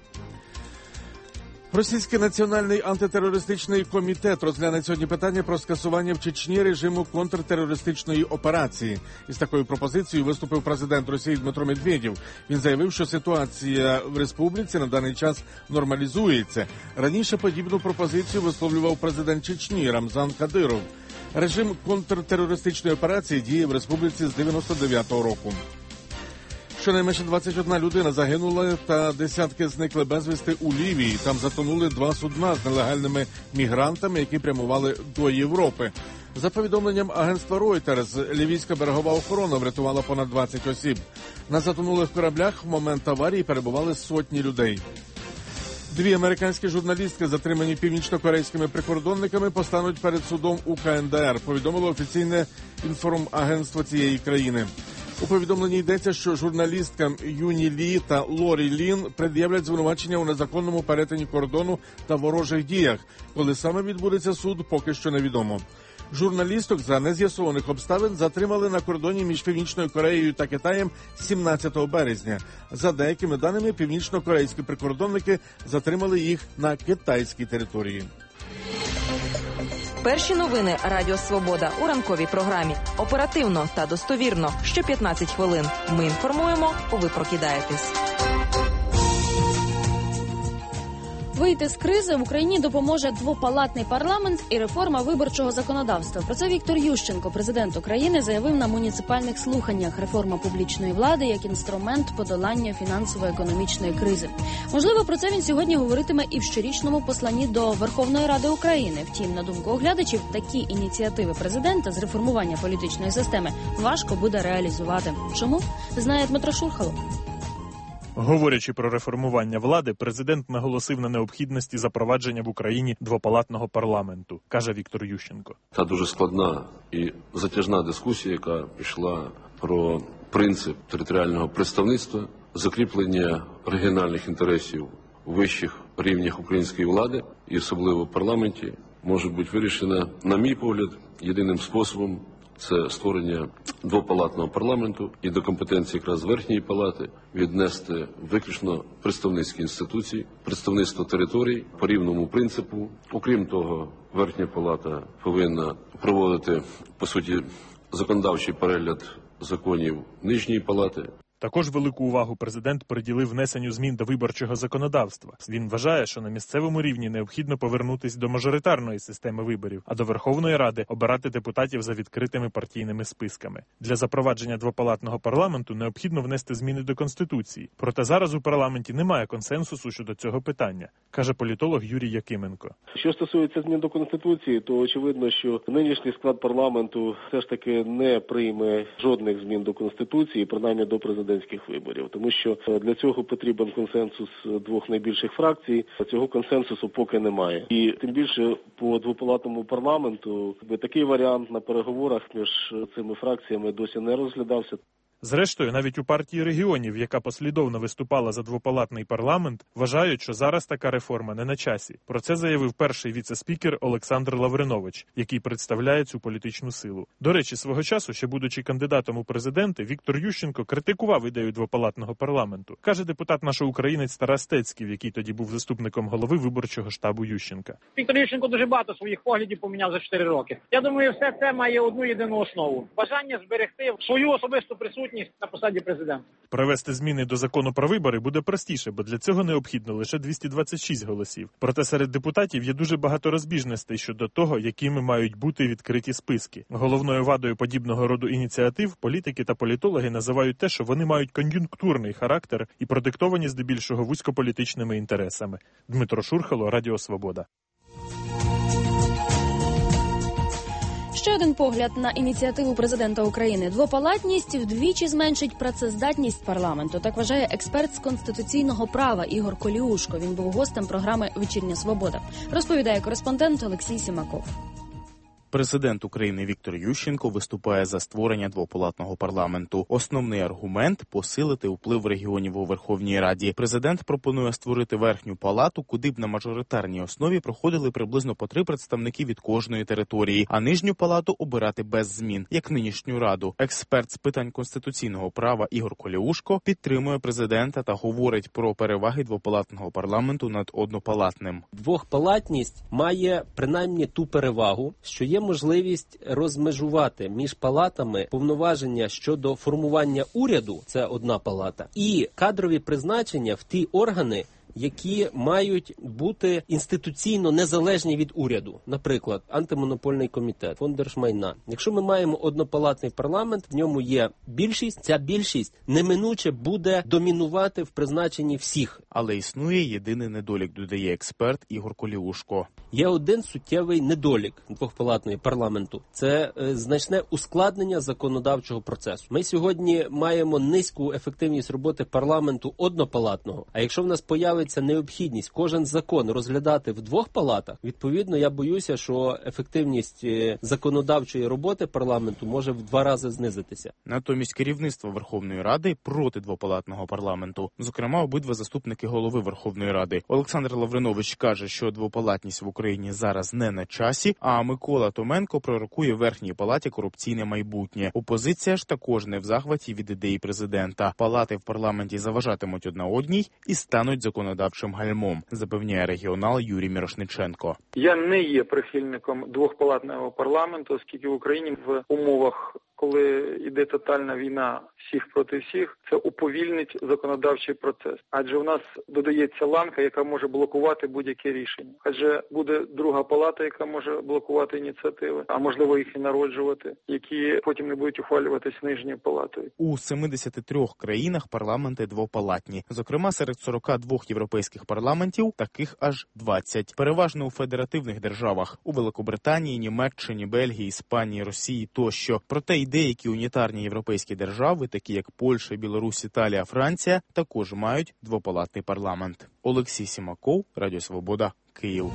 Російський національний антитерористичний комітет розгляне сьогодні питання про скасування в Чечні режиму контртерористичної операції. Із такою пропозицією виступив президент Росії Дмитро Медведєв. Він заявив, що ситуація в республіці на даний час нормалізується. Раніше подібну пропозицію висловлював президент Чечні Рамзан Кадиров. Режим контртерористичної операції діє в республіці з дев'яносто дев'ятого року. Щонайменше двадцять одна людина загинула та десятки зникли безвісти у Лівії. Там затонули два судна з нелегальними мігрантами, які прямували до Європи. За повідомленням агентства Reuters, лівійська берегова охорона врятувала понад двадцять осіб. На затонулих кораблях в момент аварії перебували сотні людей. Дві американські журналістки, затримані північно-корейськими прикордонниками, постануть перед судом у ка ен де ер, повідомило офіційне інформагентство цієї країни. У повідомленні йдеться, що журналісткам Юні Лі та Лорі Лін пред'являть звинувачення у незаконному перетині кордону та ворожих діях. Коли саме відбудеться суд, поки що невідомо. Журналісток за нез'ясованих обставин затримали на кордоні між Північною Кореєю та Китаєм сімнадцятого березня. За деякими даними, північно-корейські прикордонники затримали їх на китайській території. Перші новини Радіо Свобода у ранковій програмі. Оперативно та достовірно. Що п'ятнадцять хвилин. Ми інформуємо, ви прокидаєтесь. Вийти з кризи в Україні допоможе двопалатний парламент і реформа виборчого законодавства. Про це Віктор Ющенко, президент України, заявив на муніципальних слуханнях. Реформа публічної влади як інструмент подолання фінансово-економічної кризи. Можливо, про це він сьогодні говоритиме і в щорічному посланні до Верховної Ради України. Втім, на думку оглядачів, такі ініціативи президента з реформування політичної системи важко буде реалізувати. Чому? Знає Дмитро Шурхало. Говорячи про реформування влади, президент наголосив на необхідності запровадження в Україні двопалатного парламенту, каже Віктор Ющенко. Та дуже складна і затяжна дискусія, яка пішла про принцип територіального представництва, закріплення регіональних інтересів у вищих рівнях української влади і особливо в парламенті, може бути вирішена, на мій погляд, єдиним способом. Це створення двопалатного парламенту і до компетенції якраз Верхньої палати віднести виключно представницькі інституції, представництво територій по рівному принципу. Окрім того, Верхня палата повинна проводити, по суті, законодавчий перегляд законів Нижньої палати. Також велику увагу президент приділив внесенню змін до виборчого законодавства. Він вважає, що на місцевому рівні необхідно повернутися до мажоритарної системи виборів, а до Верховної Ради обирати депутатів за відкритими партійними списками. Для запровадження двопалатного парламенту необхідно внести зміни до Конституції. Проте зараз у парламенті немає консенсусу щодо цього питання, каже політолог Юрій Якименко. Що стосується змін до Конституції, то очевидно, що нинішній склад парламенту все ж таки не прийме жодних змін до Конституції, принаймні до президентських виборів, тому що для цього потрібен консенсус двох найбільших фракцій. Цього консенсусу поки немає. І тим більше по двопалатному парламенту такий варіант на переговорах між цими фракціями досі не розглядався. Зрештою, навіть у партії регіонів, яка послідовно виступала за двопалатний парламент, вважають, що зараз така реформа не на часі. Про це заявив перший віце-спікер Олександр Лавринович, який представляє цю політичну силу. До речі, свого часу, ще будучи кандидатом у президенти, Віктор Ющенко критикував ідею двопалатного парламенту, каже депутат нашого українець Тарас Стецьків, який тоді був заступником голови виборчого штабу Ющенка. Віктор Ющенко дуже багато своїх поглядів поміняв за чотири роки. Я думаю, все це має одну єдину основу – бажання зберегти свою особисту присутність на посаді президента. Провести зміни до закону про вибори буде простіше, бо для цього необхідно лише двісті двадцять шість голосів. Проте серед депутатів є дуже багато розбіжностей щодо того, якими мають бути відкриті списки. Головною вадою подібного роду ініціатив політики та політологи називають те, що вони мають кон'юнктурний характер і продиктовані здебільшого вузькополітичними інтересами. Дмитро Шурхало, Радіо Свобода. Ще один погляд на ініціативу президента України. Двопалатність вдвічі зменшить працездатність парламенту. Так вважає експерт з конституційного права Ігор Коліушко. Він був гостем програми «Вечірня Свобода». Розповідає кореспондент Олексій Сімаков. Президент України Віктор Ющенко виступає за створення двопалатного парламенту. Основний аргумент – посилити вплив регіонів у Верховній Раді. Президент пропонує створити верхню палату, куди б на мажоритарній основі проходили приблизно по три представники від кожної території, а нижню палату обирати без змін, як нинішню раду. Експерт з питань конституційного права Ігор Коліушко підтримує президента та говорить про переваги двопалатного парламенту над однопалатним. Двохпалатність має принаймні ту перевагу, що є можливість розмежувати між палатами повноваження щодо формування уряду, це одна палата, і кадрові призначення в ті органи, які мають бути інституційно незалежні від уряду. Наприклад, антимонопольний комітет, фонд держмайна. Якщо ми маємо однопалатний парламент, в ньому є більшість, ця більшість неминуче буде домінувати в призначенні всіх. Але існує єдиний недолік, додає експерт Ігор Коліушко. Є один суттєвий недолік двохпалатної парламенту. Це е, значне ускладнення законодавчого процесу. Ми сьогодні маємо низьку ефективність роботи парламенту однопалатного. А якщо в нас появиться необхідність кожен закон розглядати в двох палатах, відповідно, я боюся, що ефективність е, законодавчої роботи парламенту може в два рази знизитися. Натомість керівництво Верховної Ради проти двопалатного парламенту. Зокрема, обидва заступники голови Верховної Ради. Олександр Лавринович каже, що двопалатність в Україні зараз не на часі, а Микола Томенко пророкує в Верхній палаті корупційне майбутнє. Опозиція ж також не в захваті від ідеї президента. Палати в парламенті заважатимуть одна одній і стануть законодавчим гальмом, запевняє регіонал Юрій Мірошниченко. Я не є прихильником двохпалатного парламенту, оскільки в Україні в умовах коли йде тотальна війна всіх проти всіх, це уповільнить законодавчий процес. Адже в нас додається ланка, яка може блокувати будь-яке рішення. Адже буде друга палата, яка може блокувати ініціативи, а можливо їх і народжувати, які потім не будуть ухвалюватись нижньою палатою. У семидесяти трьох країнах парламенти двопалатні. Зокрема, серед сорока двох європейських парламентів таких аж двадцять. Переважно у федеративних державах – у Великобританії, Німеччині, Бельгії, Іспанії, Росії тощо. Проте й деякі унітарні європейські держави, такі як Польща, Білорусь, Італія, Франція, також мають двопалатний парламент. Олексій Сімаков, Радіо Свобода, Київ.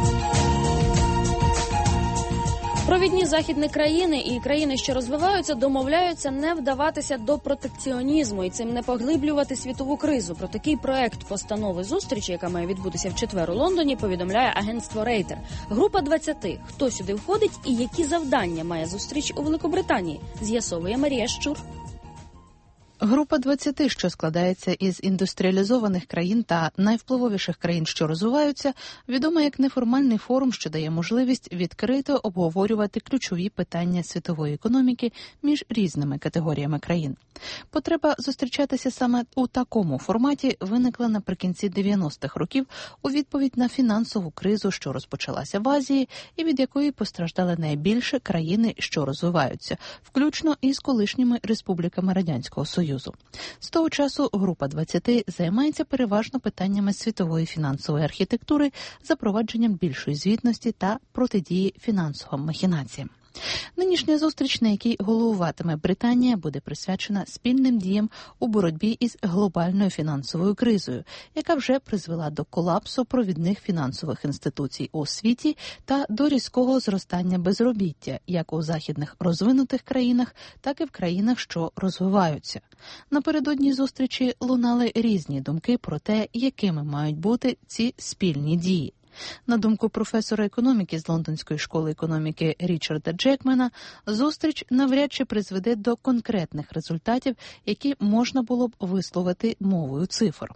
Провідні західні країни і країни, що розвиваються, домовляються не вдаватися до протекціонізму і цим не поглиблювати світову кризу. Про такий проект постанови зустрічі, яка має відбутися в четвер у Лондоні, повідомляє агентство Рейтер. Група двадцяти. Хто сюди входить і які завдання має зустріч у Великобританії, з'ясовує Марія Щур. Група двадцяти, що складається із індустріалізованих країн та найвпливовіших країн, що розвиваються, відома як неформальний форум, що дає можливість відкрито обговорювати ключові питання світової економіки між різними категоріями країн. Потреба зустрічатися саме у такому форматі виникла наприкінці дев'яностих років у відповідь на фінансову кризу, що розпочалася в Азії і від якої постраждали найбільше країни, що розвиваються, включно із колишніми республіками Радянського Союзу. З того часу Група двадцяти займається переважно питаннями світової фінансової архітектури, запровадженням більшої звітності та протидії фінансовим махінаціям. Нинішня зустріч, на якій головуватиме Британія, буде присвячена спільним діям у боротьбі із глобальною фінансовою кризою, яка вже призвела до колапсу провідних фінансових інституцій у світі та до різкого зростання безробіття, як у західних розвинутих країнах, так і в країнах, що розвиваються. Напередодні зустрічі лунали різні думки про те, якими мають бути ці спільні дії. На думку професора економіки з Лондонської школи економіки Річарда Джекмена, зустріч навряд чи призведе до конкретних результатів, які можна було б висловити мовою цифр.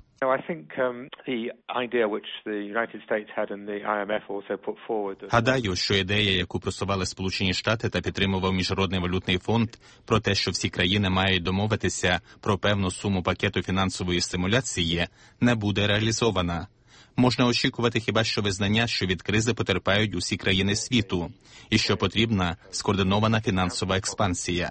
Гадаю, що ідея, яку просували Сполучені Штати та підтримував Міжнародний валютний фонд, про те, що всі країни мають домовитися про певну суму пакету фінансової стимуляції, не буде реалізована. Можна очікувати хіба що визнання, що від кризи потерпають усі країни світу, і що потрібна скоординована фінансова експансія.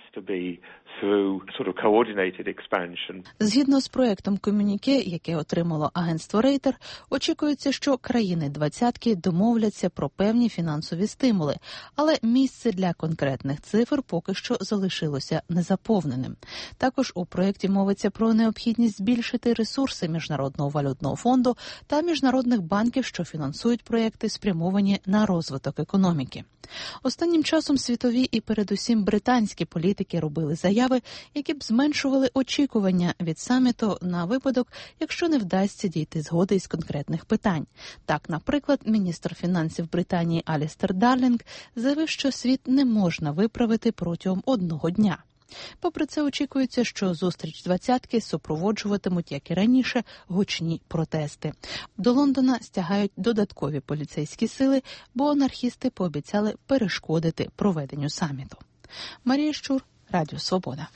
Згідно з проектом комюніке, яке отримало агентство Рейтер, очікується, що країни двадцятки домовляться про певні фінансові стимули, але місце для конкретних цифр поки що залишилося незаповненим. Також у проекті мовиться про необхідність збільшити ресурси Міжнародного валютного фонду та міжнародних банків, що фінансують проекти, спрямовані на розвиток економіки. Останнім часом світові і передусім британські політики робили заяви, які б зменшували очікування від саміту на випадок, якщо не вдасться дійти згоди із конкретних питань. Так, наприклад, міністр фінансів Британії Алістер Дарлінг заявив, що світ не можна виправити протягом одного дня. Попри це, очікується, що зустріч двадцятки супроводжуватимуть, як і раніше, гучні протести. До Лондона стягають додаткові поліцейські сили, бо анархісти пообіцяли перешкодити проведенню саміту. Марія Щур, Радіо Свобода.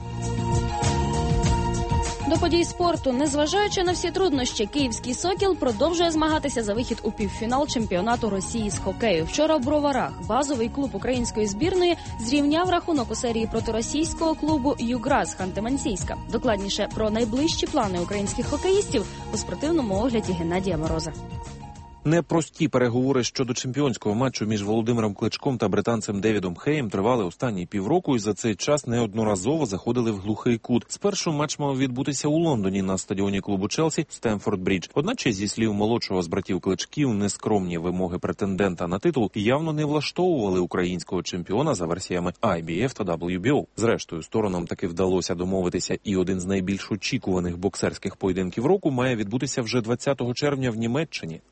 До подій спорту. Незважаючи на всі труднощі, київський «Сокіл» продовжує змагатися за вихід у півфінал чемпіонату Росії з хокею. Вчора в Броварах базовий клуб української збірної зрівняв рахунок у серії проти російського клубу «Югра» з Ханти-Мансійська. Докладніше про найближчі плани українських хокеїстів у спортивному огляді Геннадія Мороза. Непрості переговори щодо чемпіонського матчу між Володимиром Кличком та британцем Девідом Хеєм тривали останні півроку і за цей час неодноразово заходили в глухий кут. Спершу матч мав відбутися у Лондоні на стадіоні клубу Челсі Стемфорд-Брідж. Одначе, зі слів молодшого з братів Кличків, нескромні вимоги претендента на титул явно не влаштовували українського чемпіона за версіями ай бі еф та дабл ю бі о. Зрештою, сторонам таки вдалося домовитися, і один з найбільш очікуваних боксерських поєдинків року має відбутися вже двадцятого червня в Німеччині, а цим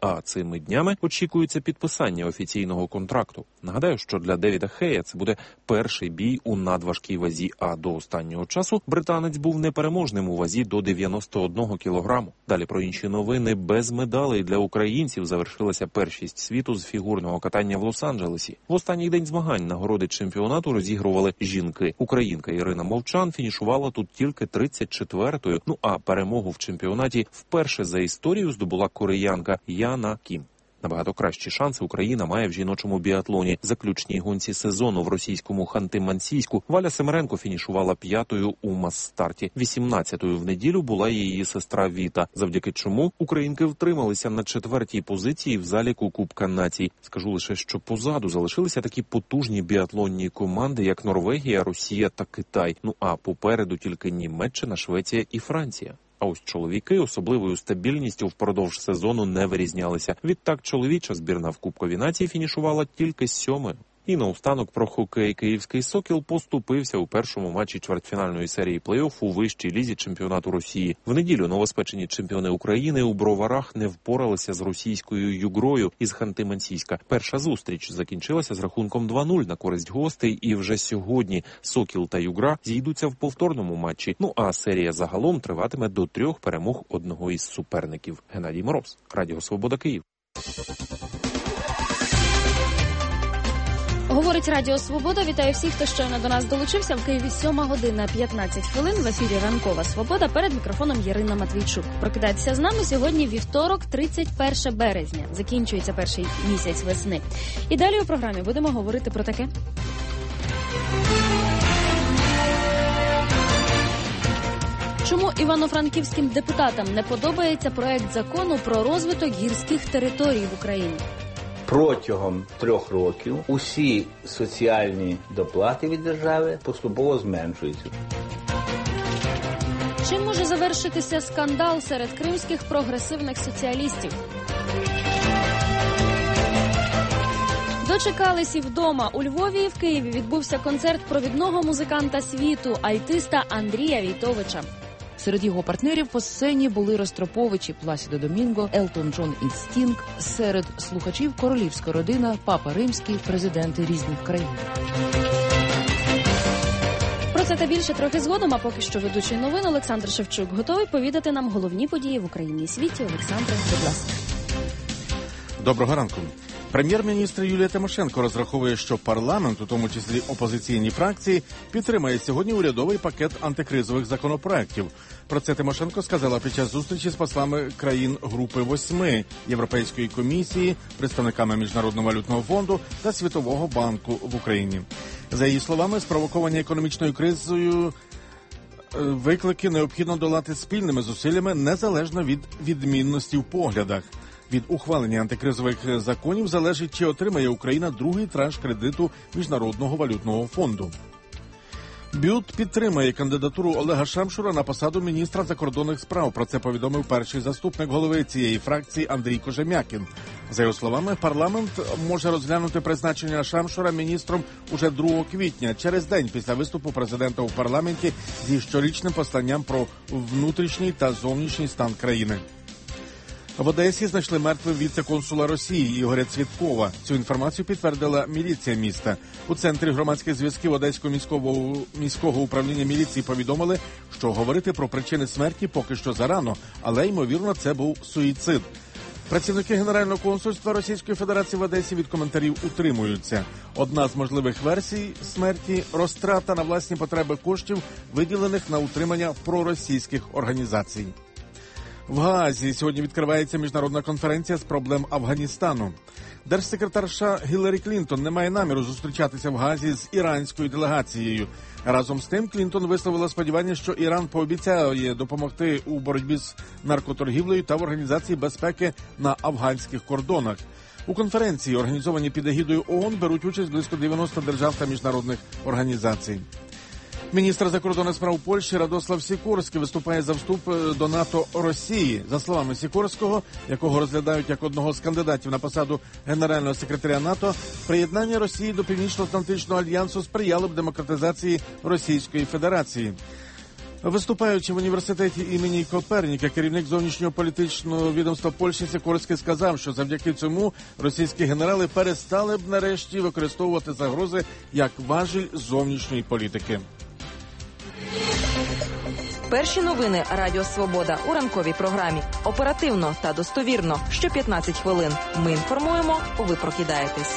цими днями очікується підписання офіційного контракту. Нагадаю, що для Девіда Хея це буде перший бій у надважкій вазі, а до останнього часу британець був непереможним у вазі до дев'яносто одного кілограму. Далі про інші новини. Без медалей для українців завершилася першість світу з фігурного катання в Лос-Анджелесі. В останній день змагань нагороди чемпіонату розігрували жінки. Українка Ірина Мовчан фінішувала тут тільки тридцять четвертою, ну а перемогу в чемпіонаті вперше за історію здобула кореянка Яна Кім. Набагато кращі шанси Україна має в жіночому біатлоні. В заключній гонці сезону в російському Ханти-Мансійську Валя Семеренко фінішувала п'ятою у мас-старті. вісімнадцятою в неділю була її сестра Віта, завдяки чому українки втрималися на четвертій позиції в заліку Кубка націй. Скажу лише, що позаду залишилися такі потужні біатлонні команди, як Норвегія, Росія та Китай. Ну а попереду тільки Німеччина, Швеція і Франція. А ось чоловіки особливою стабільністю впродовж сезону не вирізнялися. Відтак чоловіча збірна в Кубкові націй фінішувала тільки сьомою. І наостанок про хокей. Київський «Сокіл» поступився у першому матчі чвертьфінальної серії плей-офф у вищій лізі чемпіонату Росії. В неділю новоспечені чемпіони України у Броварах не впоралися з російською «Югрою» із Ханти-Мансійська. Перша зустріч закінчилася з рахунком два нуль на користь гостей, і вже сьогодні «Сокіл» та «Югра» зійдуться в повторному матчі. Ну а серія загалом триватиме до трьох перемог одного із суперників. Геннадій Мороз, Радіо Свобода, Київ. Говорить Радіо Свобода. Вітаю всіх, хто щойно до нас долучився. В Києві сьома година п'ятнадцять хвилин. В ефірі «Ранкова Свобода». Перед мікрофоном Ярина Матвійчук. Прокидайтеся з нами. Сьогодні вівторок, тридцять перше березня. Закінчується перший місяць весни. І далі у програмі будемо говорити про таке. Чому івано-франківським депутатам не подобається проект закону про розвиток гірських територій в Україні? Протягом трьох років усі соціальні доплати від держави поступово зменшуються. Чим може завершитися скандал серед кримських прогресивних соціалістів? Дочекались і вдома. У Львові і в Києві відбувся концерт провідного музиканта світу, альтиста Андрія Війтовича. Серед його партнерів по сцені були Ростроповичі, Пласідо Домінго, Елтон Джон і Стінг. Серед слухачів королівська родина, Папа Римський, президенти різних країн. Про це та більше трохи згодом, а поки що ведучий новин Олександр Шевчук готовий повідати нам головні події в Україні і світі. Олександр, будь ласка. Доброго ранку. Прем'єр-міністр Юлія Тимошенко розраховує, що парламент, у тому числі опозиційні фракції, підтримає сьогодні урядовий пакет антикризових законопроєктів. Про це Тимошенко сказала під час зустрічі з послами країн Групи восьми, Європейської комісії, представниками Міжнародного валютного фонду та Світового банку в Україні. За її словами, спровоковані економічною кризою виклики необхідно долати спільними зусиллями, незалежно від відмінностей в поглядах. Від ухвалення антикризових законів залежить, чи отримає Україна другий транш кредиту Міжнародного валютного фонду. БЮТ підтримає кандидатуру Олега Шамшура на посаду міністра закордонних справ. Про це повідомив перший заступник голови цієї фракції Андрій Кожем'якін. За його словами, парламент може розглянути призначення Шамшура міністром уже другого квітня, через день після виступу президента у парламенті зі щорічним посланням про внутрішній та зовнішній стан країни. В Одесі знайшли мертвим віце-консула Росії Ігоря Цвіткова. Цю інформацію підтвердила міліція міста. У Центрі громадських зв'язків Одеського міського, міського управління міліції повідомили, що говорити про причини смерті поки що зарано, але, ймовірно, це був суїцид. Працівники Генерального консульства Російської Федерації в Одесі від коментарів утримуються. Одна з можливих версій смерті – розтрата на власні потреби коштів, виділених на утримання проросійських організацій. В Гаазі сьогодні відкривається міжнародна конференція з проблем Афганістану. Держсекретарша Гілларі Клінтон не має наміру зустрічатися в Гаазі з іранською делегацією. Разом з тим, Клінтон висловила сподівання, що Іран пообіцяє допомогти у боротьбі з наркоторгівлею та в організації безпеки на афганських кордонах. У конференції, організованій під егідою ООН, беруть участь близько дев'яноста держав та міжнародних організацій. Міністр закордонних справ Польщі Радослав Сікорський виступає за вступ до НАТО Росії. За словами Сікорського, якого розглядають як одного з кандидатів на посаду генерального секретаря НАТО, приєднання Росії до Північно-Атлантичного альянсу сприяло б демократизації Російської Федерації. Виступаючи в університеті імені Коперніка, керівник зовнішньополітичного відомства Польщі Сікорський сказав, що завдяки цьому російські генерали перестали б нарешті використовувати загрози як важіль зовнішньої політики. Перші новини Радіо Свобода у ранковій програмі. Оперативно та достовірно. Що п'ятнадцять хвилин. Ми інформуємо, ви прокидаєтесь.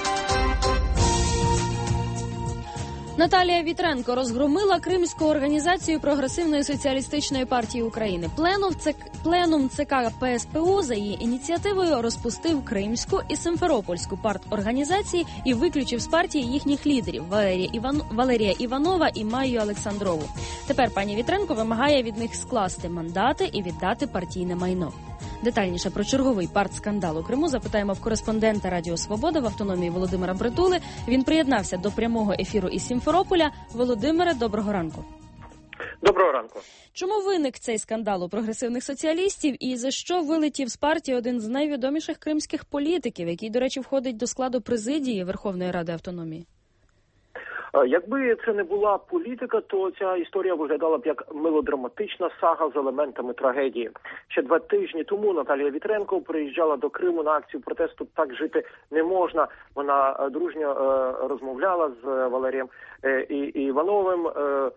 Наталія Вітренко розгромила Кримську організацію Прогресивної соціалістичної партії України. Пленум ЦК, Пленум ЦК ПСПУ за її ініціативою розпустив Кримську і Симферопольську парторганізації і виключив з партії їхніх лідерів Валерія, Іван... Валерія Іванова і Майю Олександрову. Тепер пані Вітренко вимагає від них скласти мандати і віддати партійне майно. Детальніше про черговий партскандал у Криму запитаємо в кореспондента Радіо Свобода в автономії Володимира Притули. Він приєднався до прямого ефіру із Сімферополя. Володимире, доброго ранку. Доброго ранку. Чому виник цей скандал у прогресивних соціалістів і за що вилетів з партії один з найвідоміших кримських політиків, який, до речі, входить до складу президії Верховної Ради автономії? Якби це не була політика, то ця історія виглядала б як мелодраматична сага з елементами трагедії. Ще два тижні тому Наталія Вітренко приїжджала до Криму на акцію протесту «Так жити не можна». Вона дружньо е, розмовляла з Валерієм е, і, і Івановим. Е,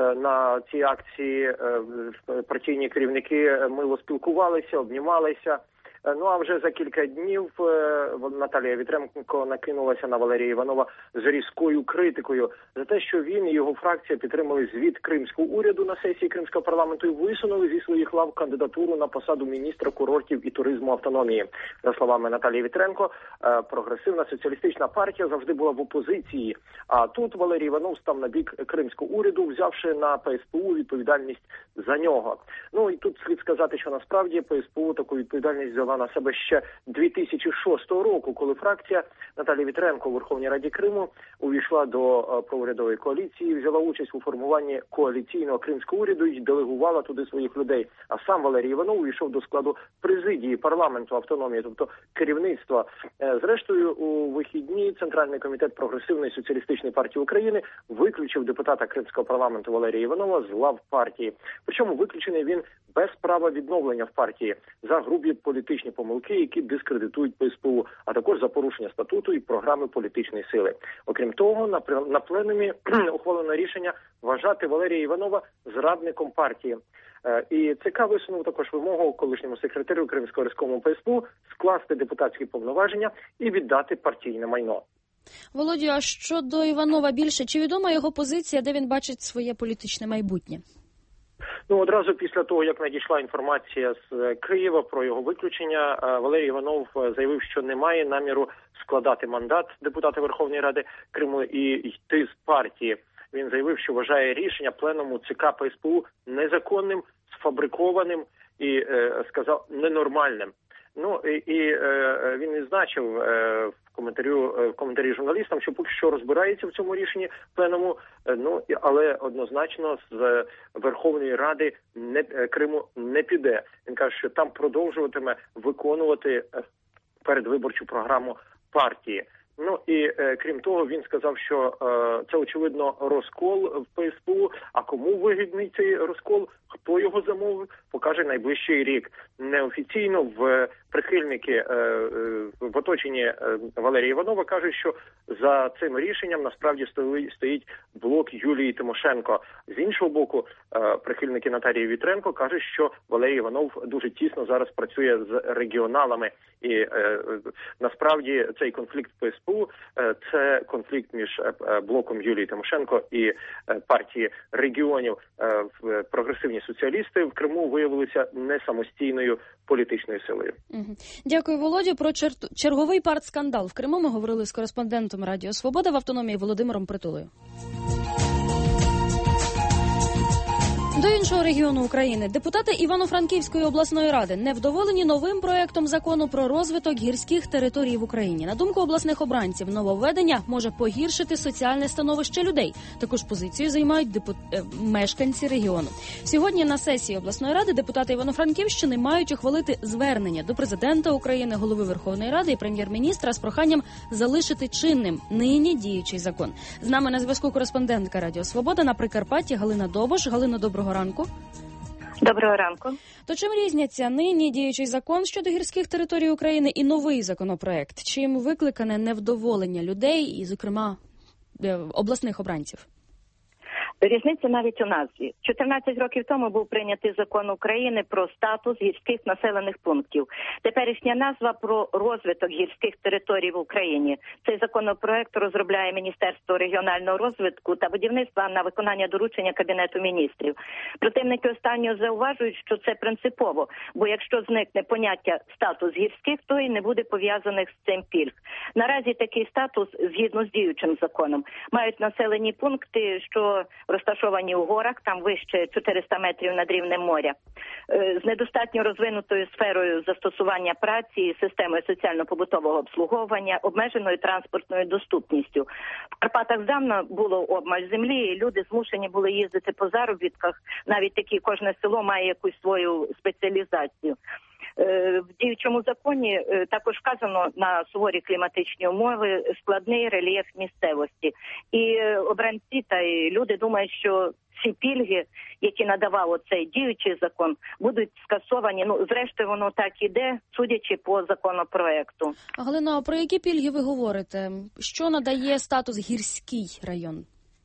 на цій акції е, партійні керівники мило спілкувалися, обнімалися. Ну а вже за кілька днів Наталія Вітренко накинулася на Валерія Іванова з різкою критикою за те, що він і його фракція підтримали звіт кримського уряду на сесії Кримського парламенту і висунули зі своїх лав кандидатуру на посаду міністра курортів і туризму автономії. За словами Наталії Вітренко, прогресивна соціалістична партія завжди була в опозиції, а тут Валерій Іванов став на бік кримського уряду, взявши на ПСПУ відповідальність за нього. Ну і тут слід сказати, що насправді ПСПУ таку відповідальність взяла на себе ще дві тисячі шостого року, коли фракція Наталії Вітренко у Верховній Раді Криму увійшла до проурядової коаліції, взяла участь у формуванні коаліційного кримського уряду і делегувала туди своїх людей. А сам Валерій Іванов увійшов до складу президії парламенту автономії, тобто керівництва. Зрештою, у вихідні Центральний комітет Прогресивної соціалістичної партії України виключив депутата Кримського парламенту Валерія Іванова з лав партії. Причому виключений він без права відновлення в партії за грубі політичні помилки, які дискредитують ПСПУ, а також за порушення статуту і програми політичної сили. Окрім того, на, на пленумі ухвалено рішення вважати Валерія Іванова зрадником партії. Е, і ЦК висунув також вимогу колишньому секретарю Кримського райському ПСПУ скласти депутатські повноваження і віддати партійне майно. Володю, а щодо Іванова більше, чи відома його позиція, де він бачить своє політичне майбутнє? Ну, одразу після того, як надійшла інформація з Києва про його виключення, Валерій Іванов заявив, що не має наміру складати мандат депутата Верховної Ради Криму і йти з партії. Він заявив, що вважає рішення пленуму ЦК ПСПУ незаконним, сфабрикованим і, е, сказав, ненормальним. Ну, і, і е, він відзначив е, в коментарю, е, в коментарі журналістам, що поки що розбирається в цьому рішенні пленуму, е, ну, але однозначно з Верховної Ради не, е, Криму не піде. Він каже, що там продовжуватиме виконувати е, передвиборчу програму партії. Ну і е, крім того, він сказав, що е, це очевидно розкол в ПСПУ, а кому вигідний цей розкол, хто його замовив, покаже найближчий рік. Неофіційно в прихильники е, е, в оточенні е, Валерія Іванова кажуть, що за цим рішенням насправді стоїть, стоїть блок Юлії Тимошенко. З іншого боку, е, прихильники Наталії Вітренко кажуть, що Валерій Іванов дуже тісно зараз працює з регіоналами. І е, насправді цей конфлікт в ПСПУ е, – це конфлікт між е, блоком Юлії Тимошенко і е, партії регіонів. Е, прогресивні соціалісти в Криму виявилися не самостійною політичною силою. Угу. Дякую, Володю. Про чер... черговий партскандал в Криму ми говорили з кореспондентом Радіо Свобода в автономії Володимиром Притулою. До іншого регіону України. Депутати Івано-Франківської обласної ради невдоволені новим проектом закону про розвиток гірських територій в Україні. На думку обласних обранців, нововведення може погіршити соціальне становище людей. Також позицію займають депут... мешканці регіону. Сьогодні на сесії обласної ради депутати Івано-Франківщини мають ухвалити звернення до президента України, голови Верховної Ради і прем'єр-міністра з проханням залишити чинним нині діючий закон. З нами на зв'язку кореспондентка Радіо Свобода на Прикарпатті Галина Добош. Галина, доброго доброго ранку. Доброго ранку. То чим різняться нині діючий закон щодо гірських територій України і новий законопроект? Чим викликане невдоволення людей і, зокрема, обласних обранців? Різниця навіть у назві. чотирнадцять років тому був прийнятий закон України про статус гірських населених пунктів. Теперішня назва про розвиток гірських територій в Україні. Цей законопроект розробляє Міністерство регіонального розвитку та будівництва на виконання доручення Кабінету міністрів. Противники останнього зауважують, що це принципово, бо якщо зникне поняття статус гірських, то і не буде пов'язаних з цим пільг. Наразі такий статус, згідно з діючим законом, мають населені пункти, що розташовані у горах, там вище чотириста метрів над рівнем моря, з недостатньо розвинутою сферою застосування праці, системою соціально-побутового обслуговування, обмеженою транспортною доступністю. В Карпатах здавна було обмаль землі, і люди змушені були їздити по заробітках, навіть такі, кожне село має якусь свою спеціалізацію. В діючому законі також вказано на суворі кліматичні умови, складний рельєф місцевості. І обранці та і люди думають, що ці пільги, які надавав оцей діючий закон, будуть скасовані. Ну, зрештою, воно так іде, судячи по законопроекту. Галина, а про які пільги ви говорите? Що надає статус гірський район?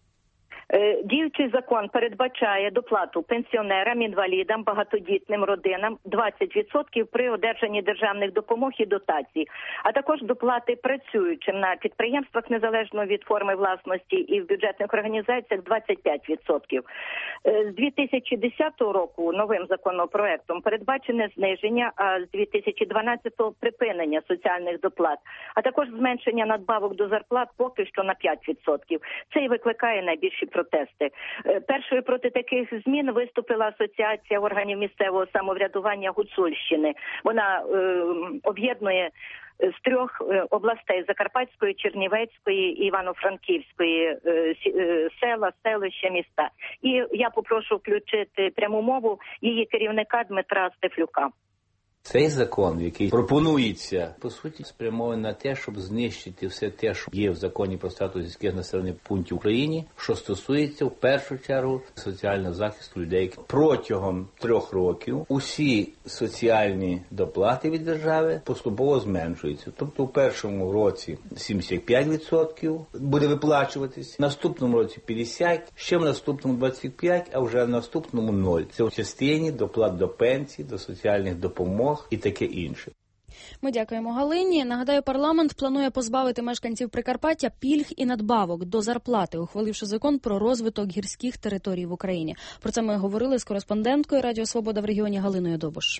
Діючий закон передбачає доплату пенсіонерам, інвалідам, багатодітним родинам двадцять відсотків при одержанні державних допомог і дотацій, а також доплати працюючим на підприємствах незалежно від форми власності і в бюджетних організаціях двадцять п'ять відсотків. З дві тисячі десятого року новим законопроектом передбачене зниження, а з дві тисячі дванадцятого припинення соціальних доплат, а також зменшення надбавок до зарплат поки що на п'ять відсотків. Це і викликає найбільші протести. Першою проти таких змін виступила Асоціація органів місцевого самоврядування Гуцульщини. Вона е, об'єднує з трьох областей – Закарпатської, Чернівецької і Івано-Франківської е, села, селища, міста. І я попрошу включити пряму мову її керівника Дмитра Стефлюка. Цей закон, який пропонується, по суті, спрямований на те, щоб знищити все те, що є в законі про статус гірських населених пунктів в Україні, що стосується в першу чергу соціального захисту людей. Протягом трьох років усі соціальні доплати від держави поступово зменшуються. Тобто у першому році сімдесят п'ять відсотків буде виплачуватись, в наступному році п'ятдесят відсотків, ще в наступному двадцять п'ять відсотків, а вже в наступному нуль. Це в частині доплат до пенсій, до соціальних допомог і таке інше. Ми дякуємо Галині. Нагадаю, парламент планує позбавити мешканців Прикарпаття пільг і надбавок до зарплати, ухваливши закон про розвиток гірських територій в Україні. Про це ми говорили з кореспонденткою Радіо Свобода в регіоні Галиною Добуш.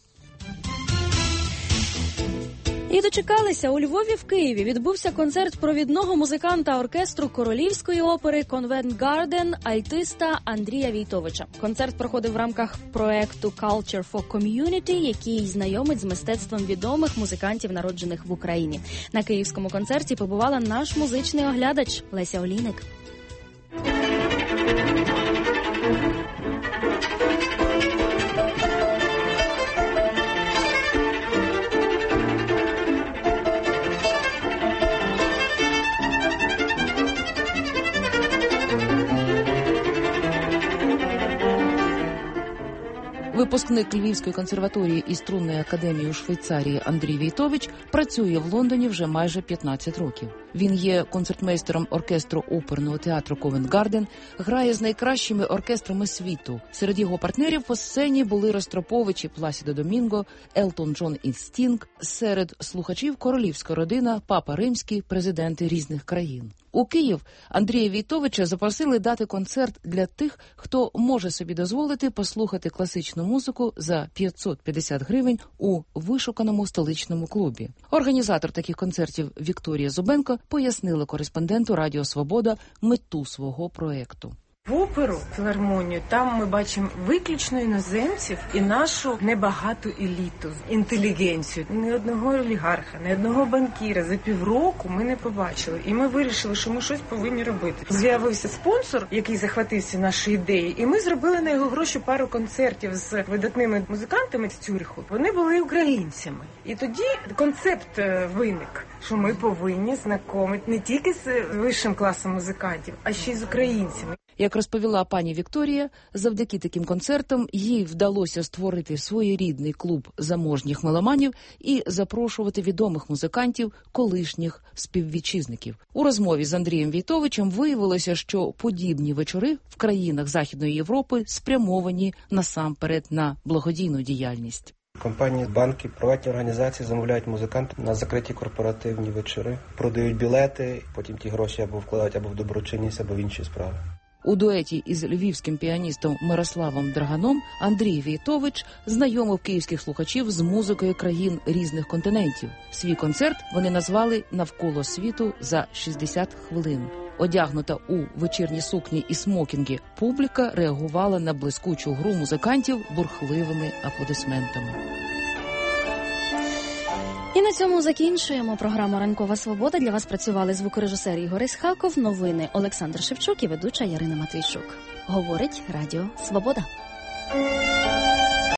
І дочекалися. У Львові в Києві відбувся концерт провідного музиканта оркестру Королівської опери «Covent Garden» альтиста Андрія Війтовича. Концерт проходив в рамках проекту «Culture for Community», який знайомить з мистецтвом відомих музикантів, народжених в Україні. На київському концерті побувала наш музичний оглядач Леся Олійник. Випускник Львівської консерваторії і струнної академії у Швейцарії Андрій Війтович працює в Лондоні вже майже п'ятнадцять років. Він є концертмейстером оркестру оперного театру «Covent Garden», грає з найкращими оркестрами світу. Серед його партнерів по сцені були Ростропович і Пласідо Домінго, Елтон Джон і Стінг, серед слухачів королівська родина, Папа Римський, президенти різних країн. У Київ Андрія Війтовича запросили дати концерт для тих, хто може собі дозволити послухати класичну музику за п'ятсот п'ятдесят гривень у вишуканому столичному клубі. Організатор таких концертів Вікторія Зубенко пояснила кореспонденту Радіо Свобода мету свого проєкту. В оперу, філармонію, там ми бачимо виключно іноземців і нашу небагату еліту, інтелігенцію. Ні одного олігарха, ні одного банкіра за півроку ми не побачили. І ми вирішили, що ми щось повинні робити. З'явився спонсор, який захватився нашої ідеї, і ми зробили на його гроші пару концертів з видатними музикантами з Цюриху. Вони були українцями. І тоді концепт виник, що ми повинні знайомити не тільки з вищим класом музикантів, а ще й з українцями. Як розповіла пані Вікторія, завдяки таким концертам їй вдалося створити своєрідний клуб заможніх меломанів і запрошувати відомих музикантів, колишніх співвітчизників. У розмові з Андрієм Війтовичем виявилося, що подібні вечори в країнах Західної Європи спрямовані насамперед на благодійну діяльність. Компанії, банки, приватні організації замовляють музикантів на закриті корпоративні вечори, продають білети, потім ті гроші або вкладають або в доброчинність, або в інші справи. У дуеті із львівським піаністом Мирославом Драганом Андрій Війтович знайомив київських слухачів з музикою країн різних континентів. Свій концерт вони назвали «Навколо світу за шістдесят хвилин». Одягнута у вечірні сукні і смокінги, публіка реагувала на блискучу гру музикантів бурхливими аплодисментами. І на цьому закінчуємо програму «Ранкова свобода». Для вас працювали звукорежисер Ігор Ісхаков, новини Олександр Шевчук і ведуча Ярина Матвійчук. Говорить Радіо Свобода.